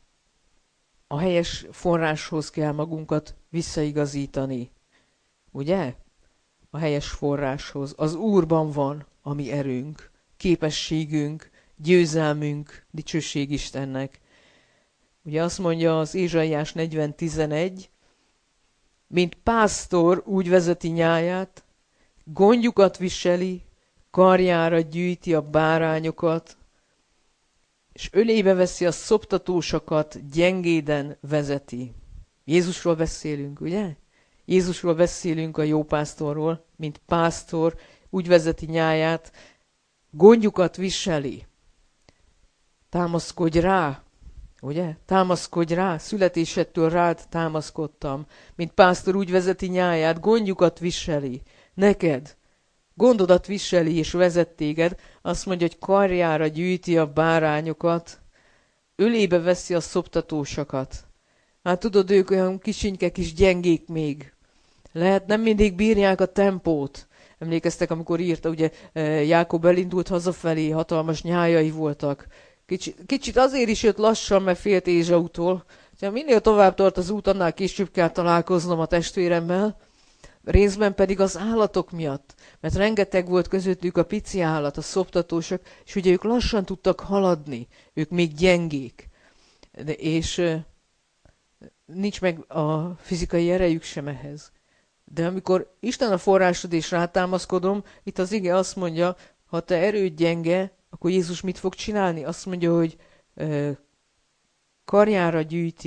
a helyes forráshoz kell magunkat visszaigazítani. Ugye? A helyes forráshoz. Az Úrban van a mi erőnk, képességünk, győzelmünk, dicsőség Istennek. Ugye azt mondja az Ézsaiás 40:11, mint pásztor úgy vezeti nyáját, gondjukat viseli, karjára gyűjti a bárányokat, és ölébe veszi a szoptatósakat, gyengéden vezeti. Jézusról beszélünk, ugye? Jézusról beszélünk, a jó pásztorról, mint pásztor, úgy vezeti nyáját, gondjukat viseli. Támaszkodj rá, ugye? Támaszkodj rá, születésedtől rád támaszkodtam. Mint pásztor úgy vezeti nyáját, gondjukat viseli. Neked gondodat viseli és vezet téged, azt mondja, hogy karjára gyűjti a bárányokat, ölébe veszi a szoptatósakat. Hát tudod, ők olyan kicsinyke kis gyengék még. Lehet nem mindig bírják a tempót. Emlékeztek, amikor írta, ugye Jákob elindult hazafelé, hatalmas nyájai voltak. Kicsit azért is jött lassan, mert félt Ézsautól. Minél tovább tart az út, annál később kell találkoznom a testvéremmel. Részben pedig az állatok miatt, mert rengeteg volt közöttük a pici állat, a szoptatósok, és ugye ők lassan tudtak haladni, ők még gyengék, és nincs meg a fizikai erejük sem ehhez. De amikor Isten a forrásod és rátámaszkodom, itt az ige azt mondja, ha te erőd gyenge, akkor Jézus mit fog csinálni? Azt mondja, hogy karjára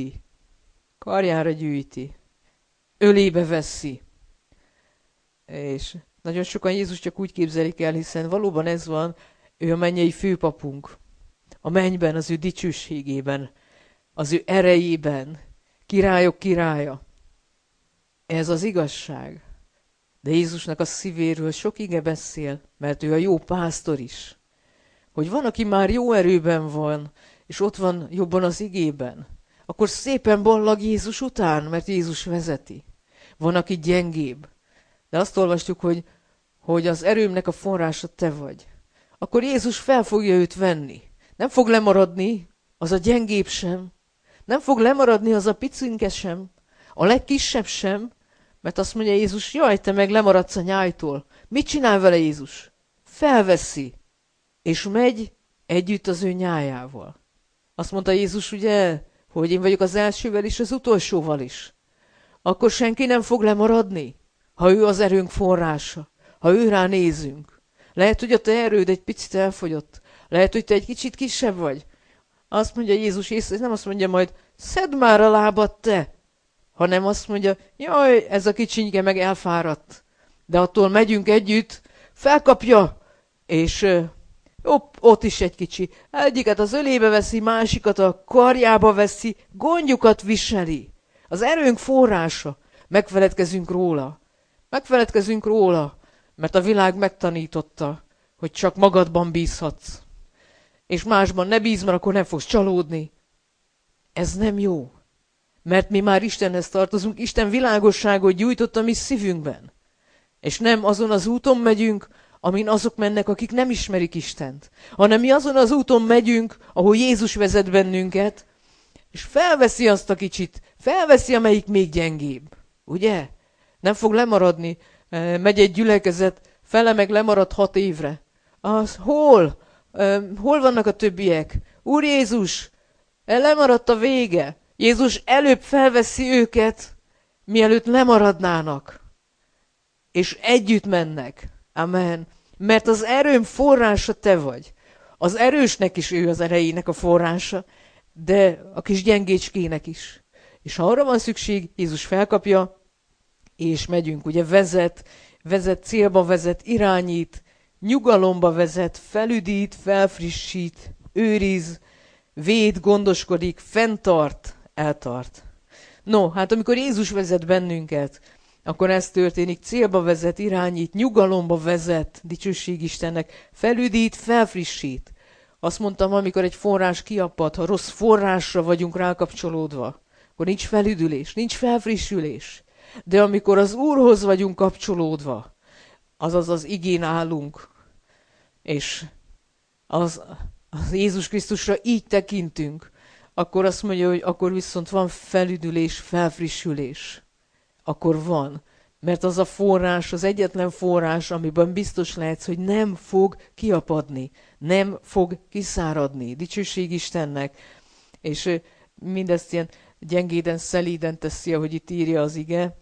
gyűjti, ölébe veszi. És nagyon sokan Jézus csak úgy képzelik el, hiszen valóban ez van, ő a mennyei főpapunk. A mennyben, az ő dicsőségében, az ő erejében, királyok királya. Ez az igazság. De Jézusnak a szívéről sok ige beszél, mert ő a jó pásztor is. Hogy van, aki már jó erőben van, és ott van jobban az igében, akkor szépen ballag Jézus után, mert Jézus vezeti. Van, aki gyengébb. De azt olvastuk, hogy az erőmnek a forrása te vagy. Akkor Jézus fel fogja őt venni. Nem fog lemaradni az a gyengébb sem. Nem fog lemaradni az a picinke sem. A legkisebb sem. Mert azt mondja Jézus, jaj, te meg lemaradsz a nyájtól. Mit csinál vele Jézus? Felveszi. És megy együtt az ő nyájával. Azt mondta Jézus, ugye, hogy én vagyok az elsővel és az utolsóval is. Akkor senki nem fog lemaradni. Ha ő az erőnk forrása, ha ő rá nézünk. Lehet, hogy a te erőd egy picit elfogyott. Lehet, hogy te egy kicsit kisebb vagy. Azt mondja Jézus, és nem azt mondja majd, szedd már a lábad te, hanem azt mondja, jaj, ez a kicsinyke meg elfáradt. De attól megyünk együtt, felkapja, és ott is egy kicsi. Egyiket az ölébe veszi, másikat a karjába veszi, gondjukat viseli. Az erőnk forrása. Megfeledkezünk róla, mert a világ megtanította, hogy csak magadban bízhatsz. És másban ne bízz, mert akkor nem fogsz csalódni. Ez nem jó. Mert mi már Istenhez tartozunk, Isten világosságot gyújtott a mi szívünkben. És nem azon az úton megyünk, amin azok mennek, akik nem ismerik Istent, hanem mi azon az úton megyünk, ahol Jézus vezet bennünket, és felveszi azt a kicsit, felveszi, amelyik még gyengébb. Ugye? Nem fog lemaradni. Megy egy gyülekezet, fele meg lemarad 6 évre. Az hol? Hol vannak a többiek? Úr Jézus, lemaradt a vége. Jézus előbb felveszi őket, mielőtt lemaradnának. És együtt mennek. Amen. Mert az erőm forrása te vagy. Az erősnek is ő az erejének a forrása, de a kis gyengécskének is. És ha arra van szükség, Jézus felkapja, és megyünk, ugye vezet, célba vezet, irányít, nyugalomba vezet, felüdít, felfrissít, őriz, véd, gondoskodik, fenntart, eltart. No, hát amikor Jézus vezet bennünket, akkor ez történik, célba vezet, irányít, nyugalomba vezet, dicsőség Istennek, felüdít, felfrissít. Azt mondtam, amikor egy forrás kiappad, ha rossz forrásra vagyunk rákapcsolódva, akkor nincs felüdülés, nincs felfrissülés. De amikor az Úrhoz vagyunk kapcsolódva, azaz az igén állunk, és az Jézus Krisztusra így tekintünk, akkor azt mondja, hogy akkor viszont van felüdülés, felfrissülés. Akkor van. Mert az a forrás, az egyetlen forrás, amiben biztos lehetsz, hogy nem fog kiapadni, nem fog kiszáradni. Dicsőség Istennek. És mindezt ilyen gyengéden, szelíden teszi, ahogy itt írja az ige.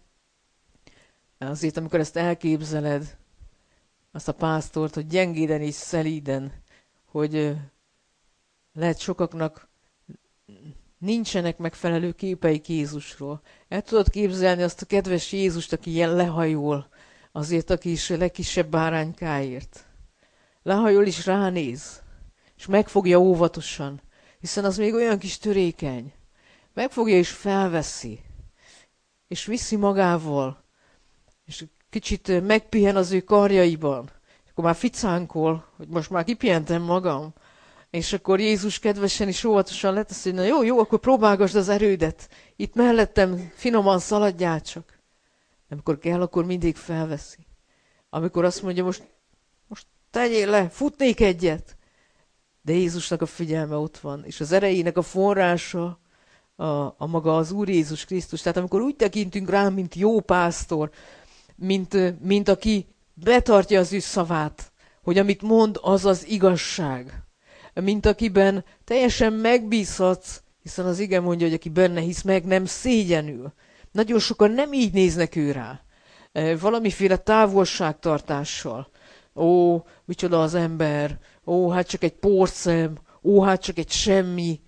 Azért, amikor ezt elképzeled, azt a pásztort, hogy gyengéden és szelíden, hogy lehet sokaknak nincsenek megfelelő képeik Jézusról. El tudod képzelni azt a kedves Jézust, aki ilyen lehajol, azért a kis legkisebb báránykáért. Lehajol és ránéz, és megfogja óvatosan, hiszen az még olyan kis törékeny. Megfogja és felveszi, és viszi magával, és kicsit megpihen az ő karjaiban. Akkor már ficánkol, hogy most már kipihentem magam. És akkor Jézus kedvesen és óvatosan letesz, hogy na jó, akkor próbálgasd az erődet. Itt mellettem finoman szaladjál csak. Amikor kell, akkor mindig felveszi. Amikor azt mondja, most tegyél le, futnék egyet. De Jézusnak a figyelme ott van, és az erejének a forrása a maga az Úr Jézus Krisztus. Tehát amikor úgy tekintünk rá, mint jó pásztor, mint aki betartja az ő szavát, hogy amit mond, az az igazság. Mint akiben teljesen megbízhatsz, hiszen az ige mondja, hogy aki benne hisz, meg nem szégyenül. Nagyon sokan nem így néznek ő rá. Valamiféle távolságtartással. Ó, micsoda az ember. Ó, hát csak egy porszem. Ó, hát csak egy semmi.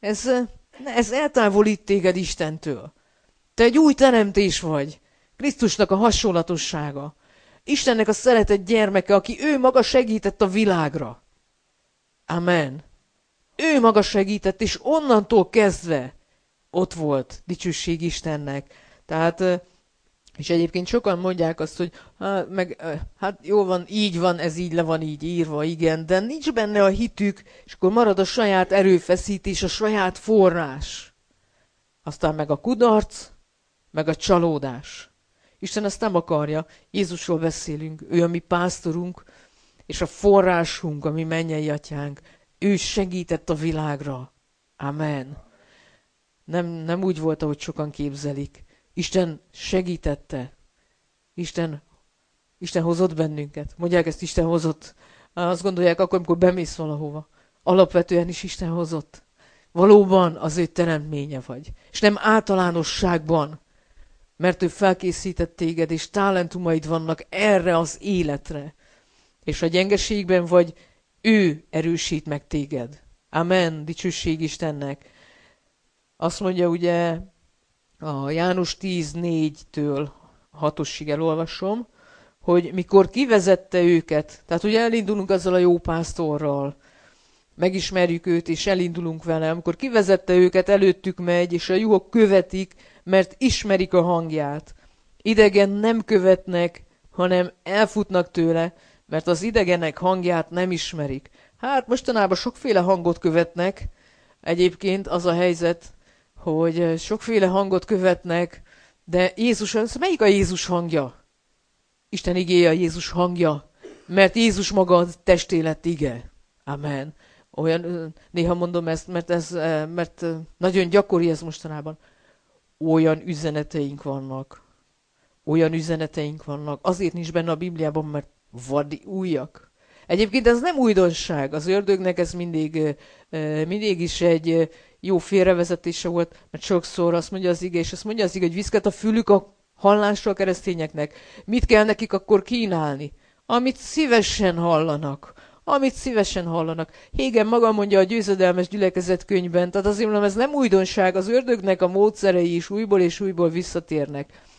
Ez eltávolít téged Istentől. Te egy új teremtés vagy. Krisztusnak a hasonlatossága. Istennek a szeretett gyermeke, aki ő maga segített a világra. Amen. Ő maga segített, és onnantól kezdve ott volt, dicsőség Istennek. Tehát, és egyébként sokan mondják azt, hogy hát jó van, így van, ez így le van így írva, igen, de nincs benne a hitük, és akkor marad a saját erőfeszítés, a saját forrás. Aztán meg a kudarc, meg a csalódás. Isten ezt nem akarja, Jézusról beszélünk, ő a mi pásztorunk, és a forrásunk, a mi mennyei atyánk, ő segített a világra. Amen. Nem úgy volt, ahogy sokan képzelik. Isten segítette. Isten hozott bennünket. Mondják ezt, Isten hozott. Azt gondolják akkor, amikor bemész valahova. Alapvetően is Isten hozott. Valóban az ő teremtménye vagy. És nem általánosságban. Mert ő felkészített téged, és talentumaid vannak erre az életre. És a gyengeségben vagy, ő erősít meg téged. Amen, dicsőség Istennek. Azt mondja ugye a János 10:4-től 6-osig elolvasom, hogy mikor kivezette őket, tehát ugye elindulunk azzal a jó pásztorral, megismerjük őt és elindulunk vele, amikor kivezette őket, előttük megy, és a juhok követik, mert ismerik a hangját. Idegen nem követnek, hanem elfutnak tőle, mert az idegenek hangját nem ismerik. Hát mostanában sokféle hangot követnek. Egyébként az a helyzet, hogy sokféle hangot követnek, de Jézus, melyik a Jézus hangja? Isten igéje a Jézus hangja, mert Jézus maga a testélet ige. Amen. Olyan, néha mondom ezt, mert nagyon gyakori ez mostanában. Olyan üzeneteink vannak. Azért nincs benne a Bibliában, mert vadi újak. Egyébként ez nem újdonság. Az ördögnek ez mindig is egy jó félrevezetése volt, mert sokszor azt mondja az ige, és azt mondja az ige, hogy viszket a fülük a hallásra a keresztényeknek. Mit kell nekik akkor kínálni? Amit szívesen hallanak. Hégen maga mondja a győzedelmes gyülekezet könyvben, tehát azért mondom, ez nem újdonság, az ördögnek a módszerei is újból és újból visszatérnek.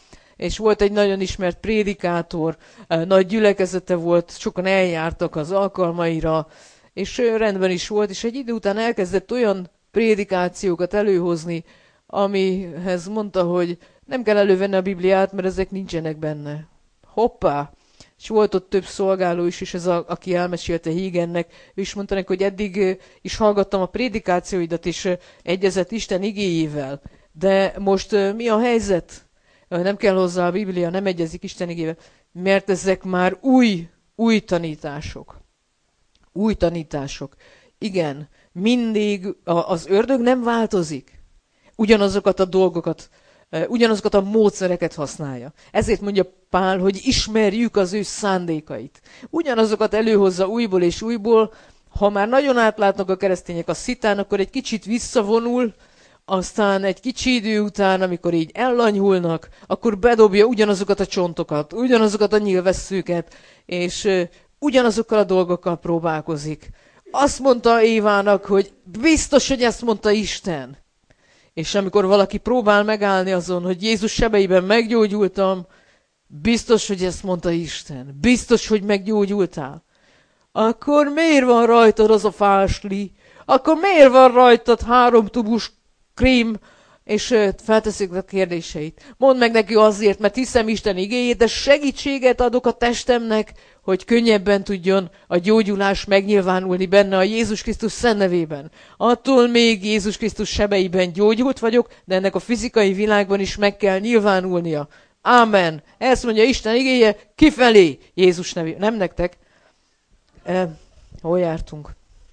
és volt egy nagyon ismert prédikátor, nagy gyülekezete volt, sokan eljártak az alkalmaira, és rendben is volt, és egy idő után elkezdett olyan prédikációkat előhozni, amihez mondta, hogy nem kell elővenni a Bibliát, mert ezek nincsenek benne. Hoppá! És volt ott több szolgáló is, és ez aki elmesélte Hígennek, ő is mondta neki, hogy eddig is hallgattam a prédikációidat, és egyezett Isten igéjével. De most mi a helyzet? Nem kell hozzá a Biblia, nem egyezik Isten igével, mert ezek már új tanítások. Új tanítások. Igen, mindig az ördög nem változik. Ugyanazokat a dolgokat, ugyanazokat a módszereket használja. Ezért mondja Pál, hogy ismerjük az ő szándékait. Ugyanazokat előhozza újból és újból. Ha már nagyon átlátnak a keresztények a szitán, akkor egy kicsit visszavonul, aztán egy kicsi idő után, amikor így ellanyhulnak, akkor bedobja ugyanazokat a csontokat, ugyanazokat a nyilvesszőket, és ugyanazokkal a dolgokkal próbálkozik. Azt mondta Évának, hogy biztos, hogy ezt mondta Isten. És amikor valaki próbál megállni azon, hogy Jézus sebeiben meggyógyultam, biztos, hogy ezt mondta Isten. Biztos, hogy meggyógyultál. Akkor miért van rajtad az a fásli? Akkor miért van rajtad 3 tubus krém? És felteszik a kérdéseit. Mondd meg neki azért, mert hiszem Isten igéjét, de segítséget adok a testemnek, hogy könnyebben tudjon a gyógyulás megnyilvánulni benne a Jézus Krisztus szent nevében. Attól még Jézus Krisztus sebeiben gyógyult vagyok, de ennek a fizikai világban is meg kell nyilvánulnia. Ámen. Ezt mondja Isten igéje kifelé Jézus nevében. Nem nektek. Hol jártunk?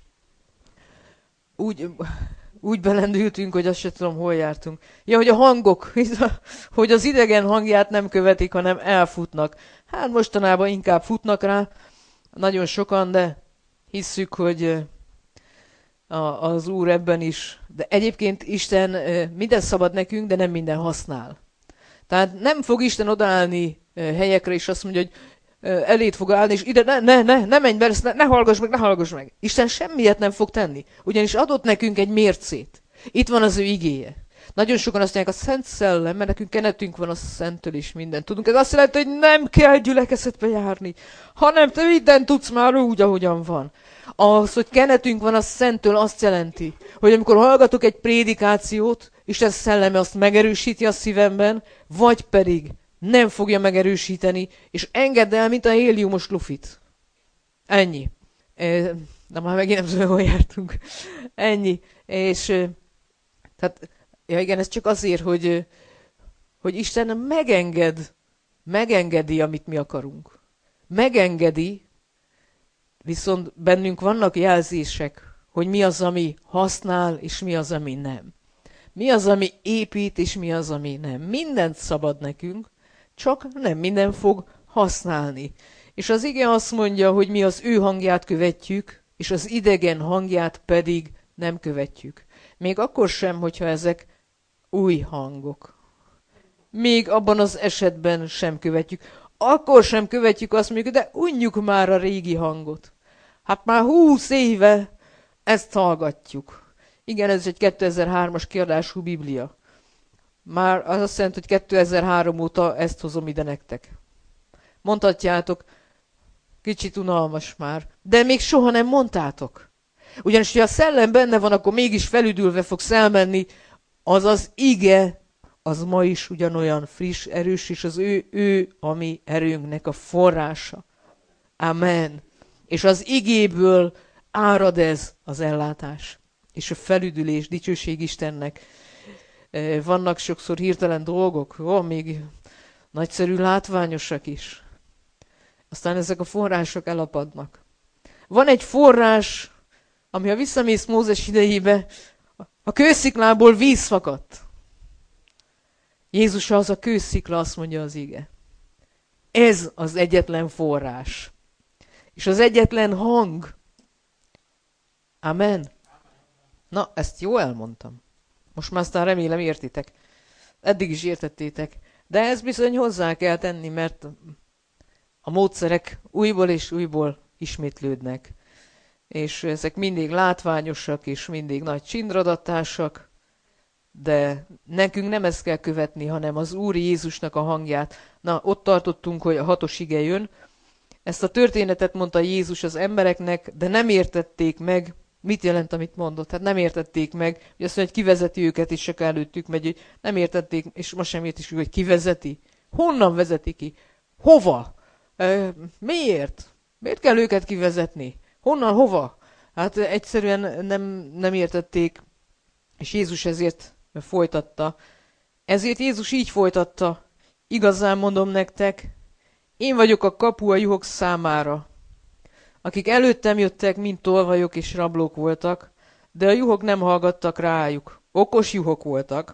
Úgy belendültünk, hogy azt se tudom, hol jártunk. Ja, hogy a hangok, hogy az idegen hangját nem követik, hanem elfutnak. Hát mostanában inkább futnak rá, nagyon sokan, de hisszük, hogy az Úr ebben is. De egyébként Isten minden szabad nekünk, de nem minden használ. Tehát nem fog Isten odaállni helyekre, és azt mondja, hogy eléd fog állni, és ide ne menj be, ezt ne hallgass meg. Isten semmiet nem fog tenni, ugyanis adott nekünk egy mércét. Itt van az ő igéje. Nagyon sokan azt mondják, a Szent Szellem, mert nekünk kenetünk van a Szenttől is minden. Tudunk, ez azt jelenti, hogy nem kell gyülekezetbe járni, hanem te mindent tudsz már úgy, ahogyan van. Az, hogy kenetünk van a Szenttől, azt jelenti, hogy amikor hallgatok egy prédikációt, Isten szelleme azt megerősíti a szívemben, vagy pedig nem fogja megerősíteni, és engedd el, mint a héliumos lufit. Ennyi. De már megint nem tudom, hol jártunk. Ennyi. És tehát, ja igen, ez csak azért, hogy Isten megengedi, amit mi akarunk. Megengedi, viszont bennünk vannak jelzések, hogy mi az, ami használ, és mi az, ami nem. Mi az, ami épít, és mi az, ami nem. Mindent szabad nekünk, csak nem minden fog használni. És az ige azt mondja, hogy mi az ő hangját követjük, és az idegen hangját pedig nem követjük. Még akkor sem, hogyha ezek új hangok. Még abban az esetben sem követjük. Akkor sem követjük azt mondjuk, de unjuk már a régi hangot. Hát már 20 éve ezt hallgatjuk. Igen, ez egy 2003-as kiadású Biblia. Már az azt jelenti, hogy 2003 óta ezt hozom ide nektek. Mondhatjátok, kicsit unalmas már, de még soha nem mondtátok. Ugyanis, ha a szellem benne van, akkor mégis felüdülve fogsz elmenni, az az ige, az ma is ugyanolyan friss, erős, és az ő a mi erőnknek a forrása. Amen. És az igéből árad ez az ellátás. És a felüdülés, dicsőség Istennek. Vannak sokszor hirtelen dolgok, még nagyszerű látványosak is. Aztán ezek a források elapadnak. Van egy forrás, ami ha visszamész Mózes idejébe, a kősziklából víz fakadt. Jézus az a kőszikla, azt mondja az ige. Ez az egyetlen forrás. És az egyetlen hang. Amen. Na, ezt jó elmondtam. Most már aztán remélem értitek. Eddig is értettétek. De ezt bizony hozzá kell tenni, mert a módszerek újból és újból ismétlődnek. És ezek mindig látványosak, és mindig nagy csindradatásak, De nekünk nem ezt kell követni, hanem az Úr Jézusnak a hangját. Na, ott tartottunk, hogy a 6. ige jön. Ezt a történetet mondta Jézus az embereknek, de nem értették meg, mit jelent, amit mondott. Hát nem értették meg, hogy azt mondja, hogy kivezeti őket, és csak előttük megy, hogy nem értették, és most sem értik, hogy kivezeti. Honnan vezeti ki? Hova? Miért? Miért kell őket kivezetni? Honnan, hova? Hát egyszerűen nem értették, és Jézus ezért folytatta. Ezért Jézus így folytatta. Igazán mondom nektek, én vagyok a kapu a juhok számára. Akik előttem jöttek, mind tolvajok és rablók voltak, de a juhok nem hallgattak rájuk. Okos juhok voltak.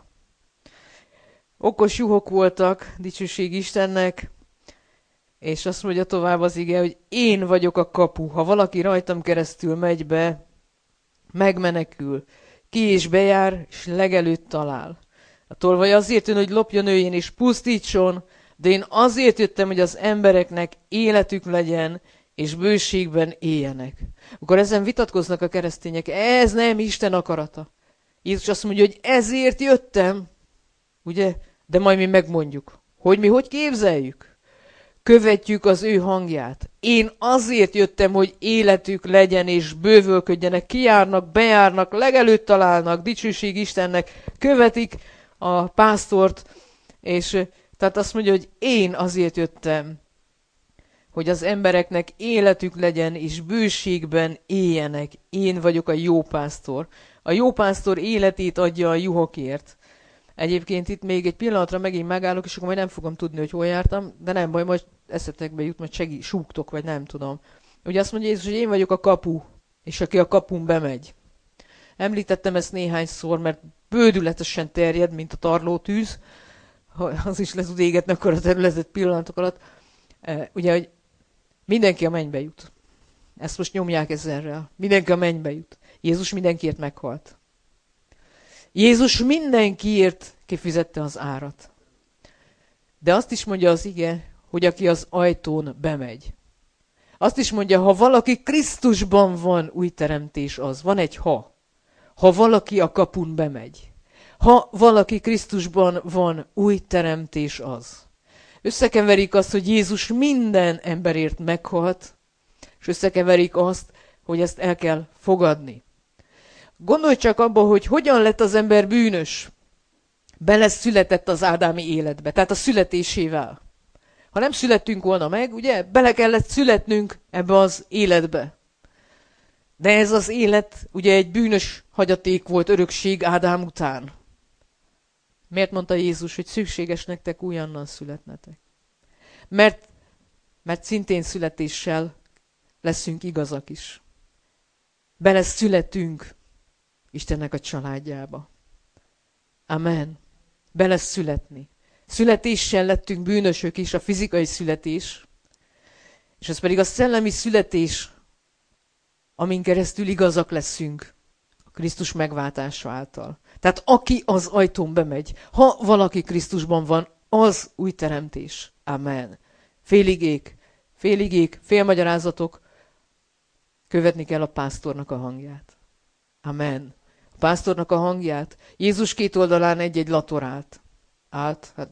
Okos juhok voltak, dicsőség Istennek, és azt mondja tovább az ige, hogy én vagyok a kapu. Ha valaki rajtam keresztül megy be, megmenekül. Ki és bejár, és legelőtt talál. A tolvaj azért jön, hogy lopjon, öljön és pusztítson, de én azért jöttem, hogy az embereknek életük legyen, és bőségben éljenek. Akkor ezen vitatkoznak a keresztények. Ez nem Isten akarata. Jézus azt mondja, hogy ezért jöttem, ugye? De majd mi megmondjuk. Hogy mi hogy képzeljük? Követjük az ő hangját. Én azért jöttem, hogy életük legyen és bővölködjenek, kijárnak, bejárnak, legelőtt találnak, dicsőség Istennek, követik a pásztort, és tehát azt mondja, hogy én azért jöttem, hogy az embereknek életük legyen és bőségben éljenek. Én vagyok a jó pásztor. A jó pásztor életét adja a juhokért. Egyébként itt még egy pillanatra megint megállok, és akkor majd nem fogom tudni, hogy hol jártam, de nem baj, majd eszetekbe jut, majd súgtok, vagy nem tudom. Ugye azt mondja Jézus, hogy én vagyok a kapu, és aki a kapun bemegy. Említettem ezt néhányszor, mert bődületesen terjed, mint a tarlótűz, az is le tud égetni akkor a területet pillanatok alatt. Ugye, hogy mindenki a mennybe jut. Ezt most nyomják ezerrel. Mindenki a mennybe jut. Jézus mindenkiért meghalt. Jézus mindenkiért kifizette az árat. De azt is mondja az ige, hogy aki az ajtón bemegy. Azt is mondja, ha valaki Krisztusban van, új teremtés az. Van egy ha. Ha valaki a kapun bemegy. Ha valaki Krisztusban van, új teremtés az. Összekeverik azt, hogy Jézus minden emberért meghalt, és összekeverik azt, hogy ezt el kell fogadni. Gondolj csak abba, hogy hogyan lett az ember bűnös. Beleszületett az ádámi életbe, tehát a születésével. Ha nem születtünk volna meg, ugye, bele kellett születnünk ebbe az életbe. De ez az élet ugye egy bűnös hagyaték volt örökség Ádám után. Miért mondta Jézus, hogy szükséges nektek újonnan születnetek? Mert szintén születéssel leszünk igazak is. Beleszületünk Istennek a családjába. Amen. Beleszületni. Születéssel lettünk bűnösök is, a fizikai születés, és ez pedig a szellemi születés, amin keresztül igazak leszünk a Krisztus megváltása által. Tehát aki az ajtón bemegy, ha valaki Krisztusban van, az új teremtés. Amen. Féligék, félmagyarázatok, követni kell a pásztornak a hangját. Amen. A pásztornak a hangját. Jézus két oldalán egy-egy lator állt, hát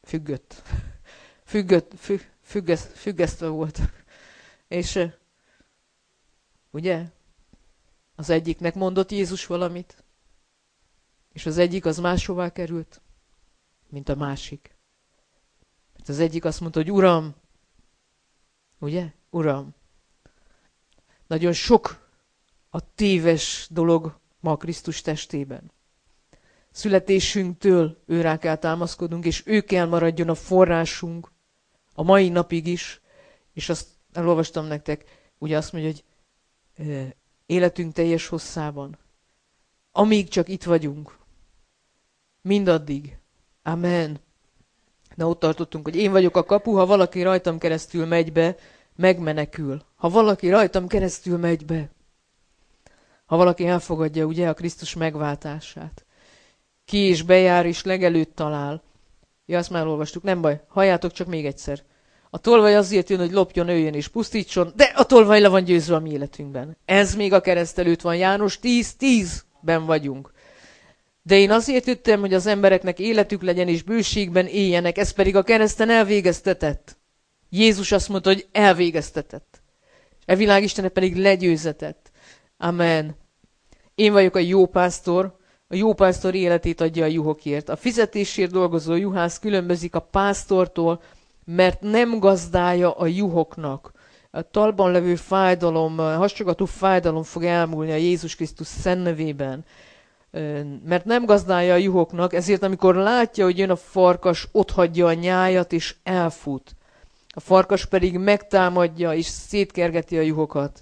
függesztve voltak. És ugye, az egyiknek mondott Jézus valamit, és az egyik az máshová került, mint a másik. Mert az egyik azt mondta, hogy Uram, ugye, Uram. Nagyon sok a téves dolog ma a Krisztus testében. Születésünktől őrá kell támaszkodnunk, és ő kell maradjon a forrásunk a mai napig is, és azt elolvastam nektek, ugye azt mondja, hogy életünk teljes hosszában, amíg csak itt vagyunk, mindaddig. Amen. De ott tartottunk, hogy én vagyok a kapu, ha valaki rajtam keresztül megy be, megmenekül. Ha valaki rajtam keresztül megy be. Ha valaki elfogadja ugye a Krisztus megváltását. Ki és bejár és legelőtt talál. Ja, azt már olvastuk, nem baj, halljátok csak még egyszer. A tolvaj azért jön, hogy lopjon, öljön és pusztítson, de a tolvaj le van győzve a mi életünkben. Ez még a kereszt előtt van. János 10:10-ben vagyunk. De én azért jöttem, hogy az embereknek életük legyen és bőségben éljenek, ez pedig a kereszten elvégeztetett. Jézus azt mondta, hogy elvégeztetett. E világ Istene pedig legyőzetett. Amen. Én vagyok a jó pásztor életét adja a juhokért. A fizetésért dolgozó juhász különbözik a pásztortól, mert nem gazdája a juhoknak. A talban levő fájdalom, hasongató fájdalom fog elmúlni a Jézus Krisztus szent nevében. Mert nem gazdája a juhoknak, ezért amikor látja, hogy jön a farkas, otthagyja a nyájat és elfut. A farkas pedig megtámadja és szétkergeti a juhokat.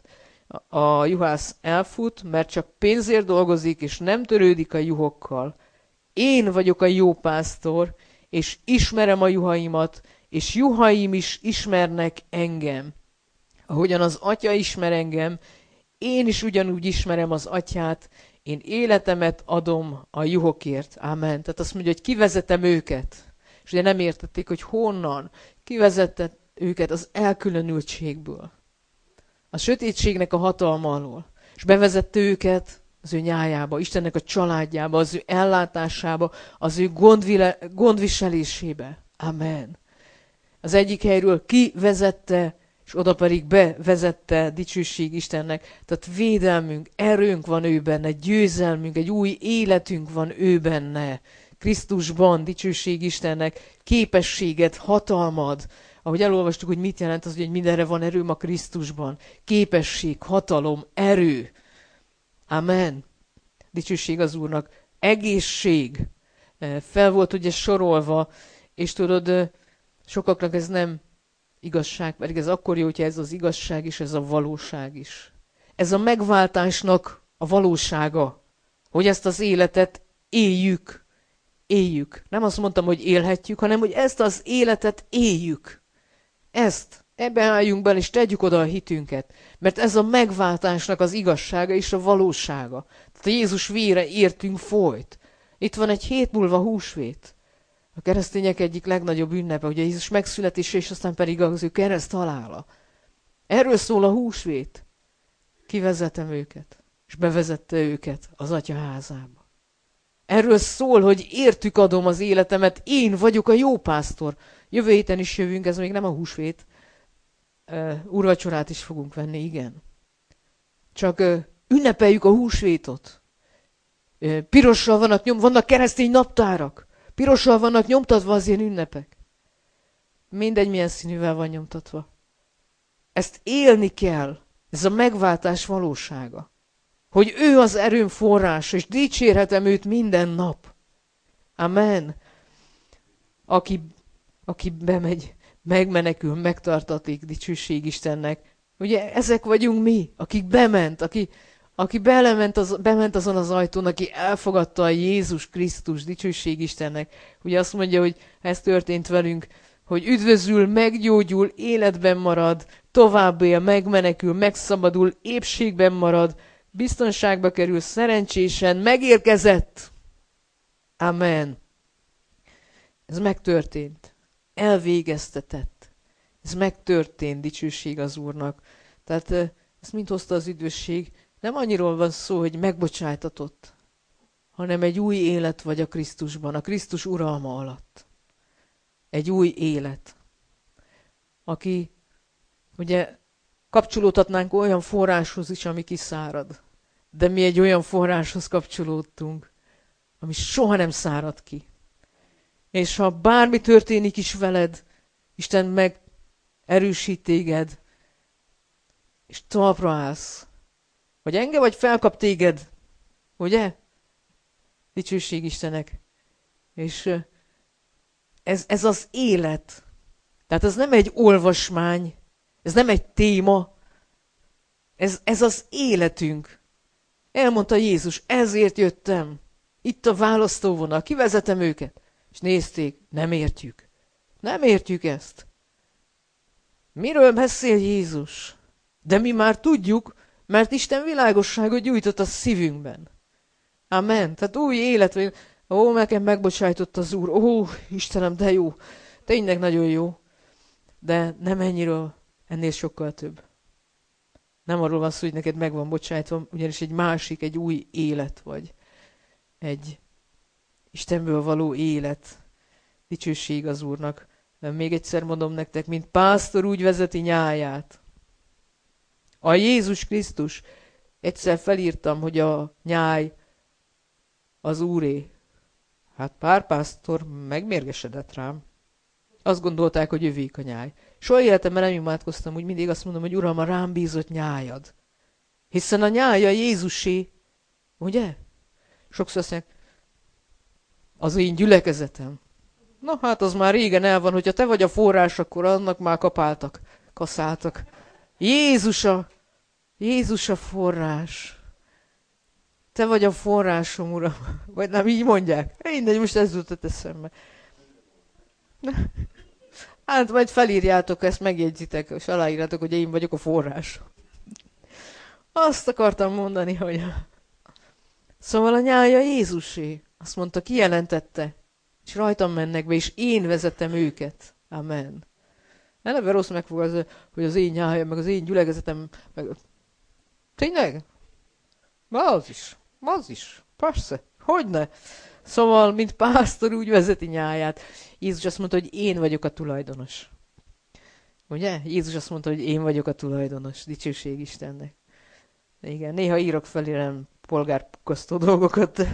A juhász elfut, mert csak pénzért dolgozik, és nem törődik a juhokkal. Én vagyok a jó pásztor, és ismerem a juhaimat, és juhaim is ismernek engem. Ahogyan az atya ismer engem, én is ugyanúgy ismerem az atyát, én életemet adom a juhokért. Amen. Tehát azt mondja, hogy kivezetem őket. És ugye nem értették, hogy honnan. Kivezette őket az elkülönültségből. A sötétségnek a hatalma alól. És bevezette őket az ő nyájába, Istennek a családjába, az ő ellátásába, az ő gondviselésébe. Amen. Az egyik helyről kivezette, és oda pedig bevezette, dicsőség Istennek. Tehát védelmünk, erőnk van ő benne, győzelmünk, egy új életünk van ő benne. Krisztusban, dicsőség Istennek, képességet, hatalmad. Ahogy elolvastuk, hogy mit jelent az, hogy mindenre van erőm a Krisztusban. Képesség, hatalom, erő. Amen. Dicsőség az Úrnak. Egészség. Fel volt ugye sorolva, és tudod, sokaknak ez nem igazság, pedig ez akkor jó, hogyha ez az igazság is, ez a valóság is. Ez a megváltásnak a valósága, hogy ezt az életet éljük. Éljük. Nem azt mondtam, hogy élhetjük, hanem hogy ezt az életet éljük. Ebbe álljunk bele, és tegyük oda a hitünket. Mert ez a megváltásnak az igazsága és a valósága. Tehát a Jézus vére értünk folyt. Itt van egy hét múlva húsvét. A keresztények egyik legnagyobb ünnepe, ugye Jézus megszületése, és aztán pedig az ő kereszt halála. Erről szól a húsvét. Kivezetem őket, és bevezette őket az atya házába. Erről szól, hogy értük adom az életemet, én vagyok a jó pásztor. Jövő héten is jövünk, ez még nem a húsvét. Úrvacsorát is fogunk venni, igen. Csak ünnepeljük a húsvétot. Pirossal vannak keresztény naptárak. Pirossal vannak nyomtatva az ilyen ünnepek. Mindegy, milyen színűvel van nyomtatva. Ezt élni kell. Ez a megváltás valósága. Hogy ő az erőm forrása, és dicsérhetem őt minden nap. Amen. Aki bemegy, megmenekül, megtartatik, dicsőség Istennek. Ugye ezek vagyunk mi, akik aki bement azon az ajtón, aki elfogadta a Jézus Krisztus, dicsőség Istennek. Ugye azt mondja, hogy ez történt velünk, hogy üdvözül, meggyógyul, életben marad, tovább él, megmenekül, megszabadul, épségben marad, biztonságba kerül, szerencsésen, megérkezett. Amen. Ez megtörtént. Elvégeztetett. Ez megtörtént, dicsőség az Úrnak. Tehát ezt mind hozta az üdvösség. Nem annyiról van szó, hogy megbocsájtatott, hanem egy új élet vagy a Krisztusban, a Krisztus uralma alatt. Egy új élet. Aki, ugye, kapcsolódhatnánk olyan forráshoz is, ami kiszárad. De mi egy olyan forráshoz kapcsolódtunk, ami soha nem szárad ki. És ha bármi történik is veled, Isten meg erősít téged, és talpra állsz. Vagy enge, vagy felkap téged. Ugye? Dicsőség Istennek. És ez az élet. Tehát ez nem egy olvasmány, ez nem egy téma, ez az életünk. Elmondta Jézus, ezért jöttem. Itt a választóvonal, kivezetem őket. És nézték, nem értjük. Nem értjük ezt. Miről beszél Jézus? De mi már tudjuk, mert Isten világosságot gyújtott a szívünkben. Amen. Tehát új élet. Nekem megbocsájtott az Úr. Istenem, de jó. Tényleg nagyon jó. De nem ennyiről, ennél sokkal több. Nem arról van szó, hogy neked meg van bocsájtva, ugyanis egy új élet vagy. Istenből való élet. Dicsőség az Úrnak. Még egyszer mondom nektek, mint pásztor úgy vezeti nyáját. A Jézus Krisztus, egyszer felírtam, hogy a nyáj az Úré. Hát pár pásztor megmérgesedett rám. Azt gondolták, hogy övék a nyáj. Soha életemben nem imádkoztam, úgy mindig azt mondom, hogy Uram, a rám bízott nyájad. Hiszen a nyája Jézusé, ugye? Sokszor azt mondják, az én gyülekezetem. Na hát az már régen el van, hogyha te vagy a forrás, akkor annak már kapáltak, kaszáltak. Jézus a forrás. Te vagy a forrásom, Uram. Vagy nem így mondják. Mindegy, most ez jutott eszembe. Hát majd felírjátok, ezt megjegyzitek, és aláírjátok, hogy én vagyok a forrás. Azt akartam mondani, hogy... Szóval a nyája Jézusé. Azt mondta, kijelentette. És rajtam mennek be, és én vezetem őket. Amen. Eleve rossz megfogalmazza, hogy az én nyája, meg az én gyülekezetem, meg... Tényleg? Az is. Persze. Hogyne? Szóval, mint pásztor úgy vezeti nyáját. Jézus azt mondta, hogy én vagyok a tulajdonos. Ugye? Jézus azt mondta, hogy én vagyok a tulajdonos. Dicsőség Istennek. Igen, néha írok felérem polgárpukkasztó dolgokat.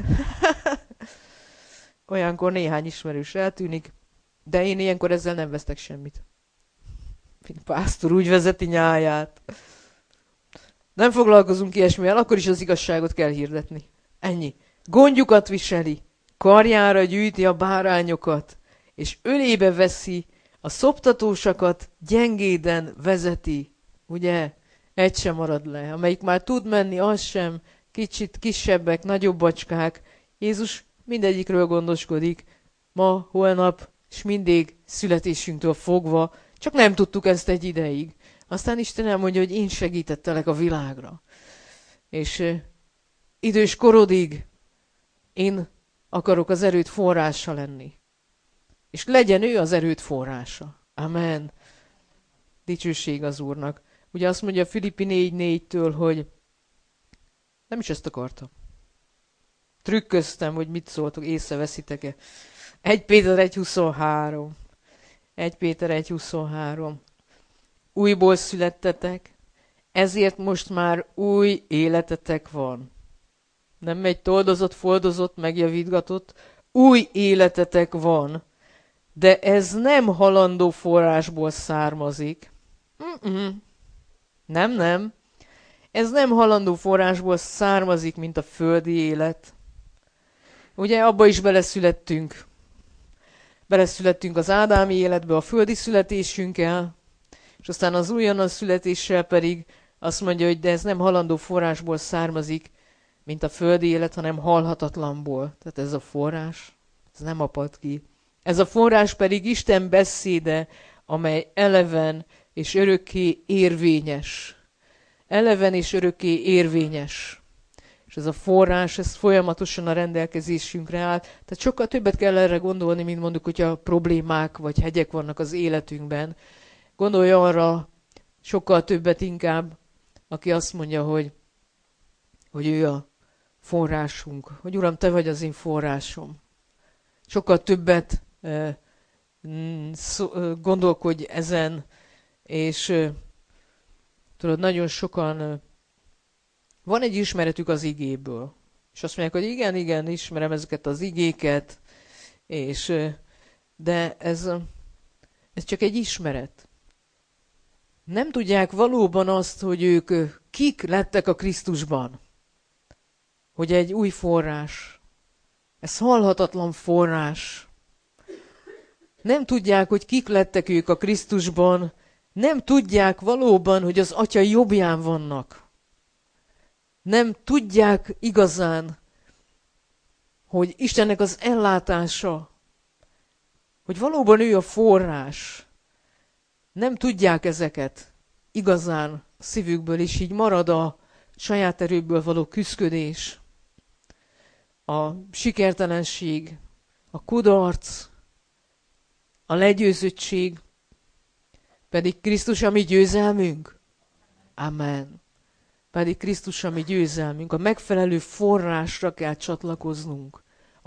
Olyankor néhány ismerős eltűnik, de én ilyenkor ezzel nem vesztek semmit. Mint pásztor úgy vezeti nyáját. Nem foglalkozunk ilyesmivel, akkor is az igazságot kell hirdetni. Ennyi. Gondjukat viseli, karjára gyűjti a bárányokat, és ölébe veszi a szoptatósakat, gyengéden vezeti. Ugye? Egy sem marad le. Amelyik már tud menni, az sem. Kicsit kisebbek, nagyobb bacskák. Jézus mindegyikről gondoskodik. Ma, holnap, és mindig születésünktől fogva. Csak nem tudtuk ezt egy ideig. Aztán Isten elmondja, hogy én segítettelek a világra. És idős korodig én akarok az erőt forrása lenni. És legyen ő az erőt forrása. Amen. Dicsőség az Úrnak. Ugye azt mondja Filippi 4:4-től, hogy nem is ezt akartam. Trükköztem, hogy mit szóltok, észreveszitek-e. 1 Péter 1:23. 1 Péter 1:23. Újból születtetek, ezért most már új életetek van. Nem egy toldozott, foldozott, megjavítgatott, új életetek van, de ez nem halandó forrásból származik. Nem. Ez nem halandó forrásból származik, mint a földi élet. Ugye abba is beleszülettünk. Beleszülettünk az ádámi életbe a földi születésünkkel, és aztán az újonnan születéssel pedig azt mondja, hogy de ez nem halandó forrásból származik, mint a földi élet, hanem halhatatlanból. Tehát ez a forrás, ez nem apad ki. Ez a forrás pedig Isten beszéde, amely eleven és örökké érvényes. Eleven és örökké érvényes. És ez a forrás, ez folyamatosan a rendelkezésünkre áll. Tehát sokkal többet kell erre gondolni, mint mondjuk, hogyha problémák vagy hegyek vannak az életünkben. Gondolj arra sokkal többet inkább, aki azt mondja, hogy ő a forrásunk. Hogy Uram, te vagy az én forrásom. Sokkal többet gondolkodj ezen, és tudod, nagyon sokan van egy ismeretük az igéből. És azt mondják, hogy igen, ismerem ezeket az igéket, de ez csak egy ismeret. Nem tudják valóban azt, hogy ők kik lettek a Krisztusban. Hogy egy új forrás. Ez halhatatlan forrás. Nem tudják, hogy kik lettek ők a Krisztusban. Nem tudják valóban, hogy az Atya jobbján vannak. Nem tudják igazán, hogy Istennek az ellátása, hogy valóban ő a forrás. Nem tudják ezeket igazán a szívükből, és így marad a saját erőből való küszködés, a sikertelenség, a kudarc, a legyőzöttség, pedig Krisztus a mi győzelmünk. Amen. Pedig Krisztus a mi győzelmünk. A megfelelő forrásra kell csatlakoznunk.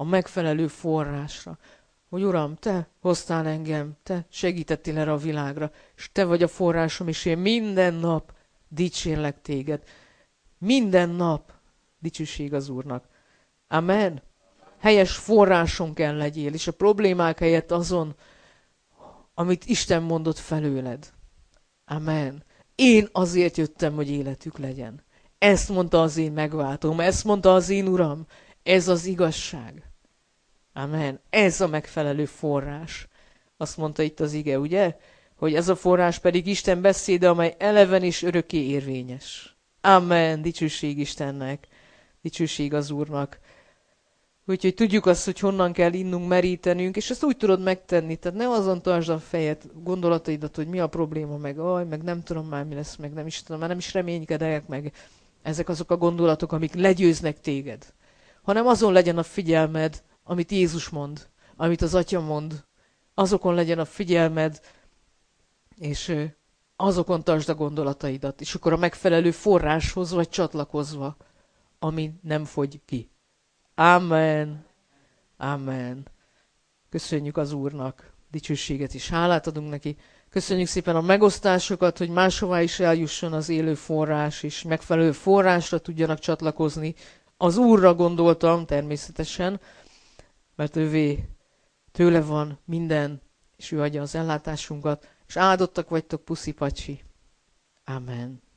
a megfelelő forrásra. Hogy Uram, Te hoztál engem, Te segítettél erre a világra, és Te vagy a forrásom, és én minden nap dicsérlek Téged. Minden nap dicsőség az Úrnak. Amen. Helyes forráson kell legyél, és a problémák helyett azon, amit Isten mondott felőled. Amen. Én azért jöttem, hogy életük legyen. Ezt mondta az én megváltóm, ezt mondta az én Uram. Ez az igazság. Amen. Ez a megfelelő forrás. Azt mondta itt az ige, ugye? Hogy ez a forrás pedig Isten beszéde, amely eleven és örökké érvényes. Amen. Dicsőség Istennek. Dicsőség az Úrnak. Úgyhogy tudjuk azt, hogy honnan kell innunk, merítenünk, és ezt úgy tudod megtenni. Tehát ne azon tartsd a fejed, gondolataidat, hogy mi a probléma, meg nem tudom már mi lesz, meg nem is tudom, már nem is reménykedek, meg ezek azok a gondolatok, amik legyőznek téged. Hanem azon legyen a figyelmed, amit Jézus mond, amit az Atya mond. Azokon legyen a figyelmed, és azokon tartsd a gondolataidat, és akkor a megfelelő forráshoz vagy csatlakozva, ami nem fogy ki. Amen. Amen. Köszönjük az Úrnak, dicsőséget és hálát adunk neki. Köszönjük szépen a megosztásokat, hogy máshová is eljusson az élő forrás, és megfelelő forrásra tudjanak csatlakozni. Az Úrra gondoltam természetesen, mert tőle van minden, és ő adja az ellátásunkat, és áldottak vagytok, puszi pacsi. Amen.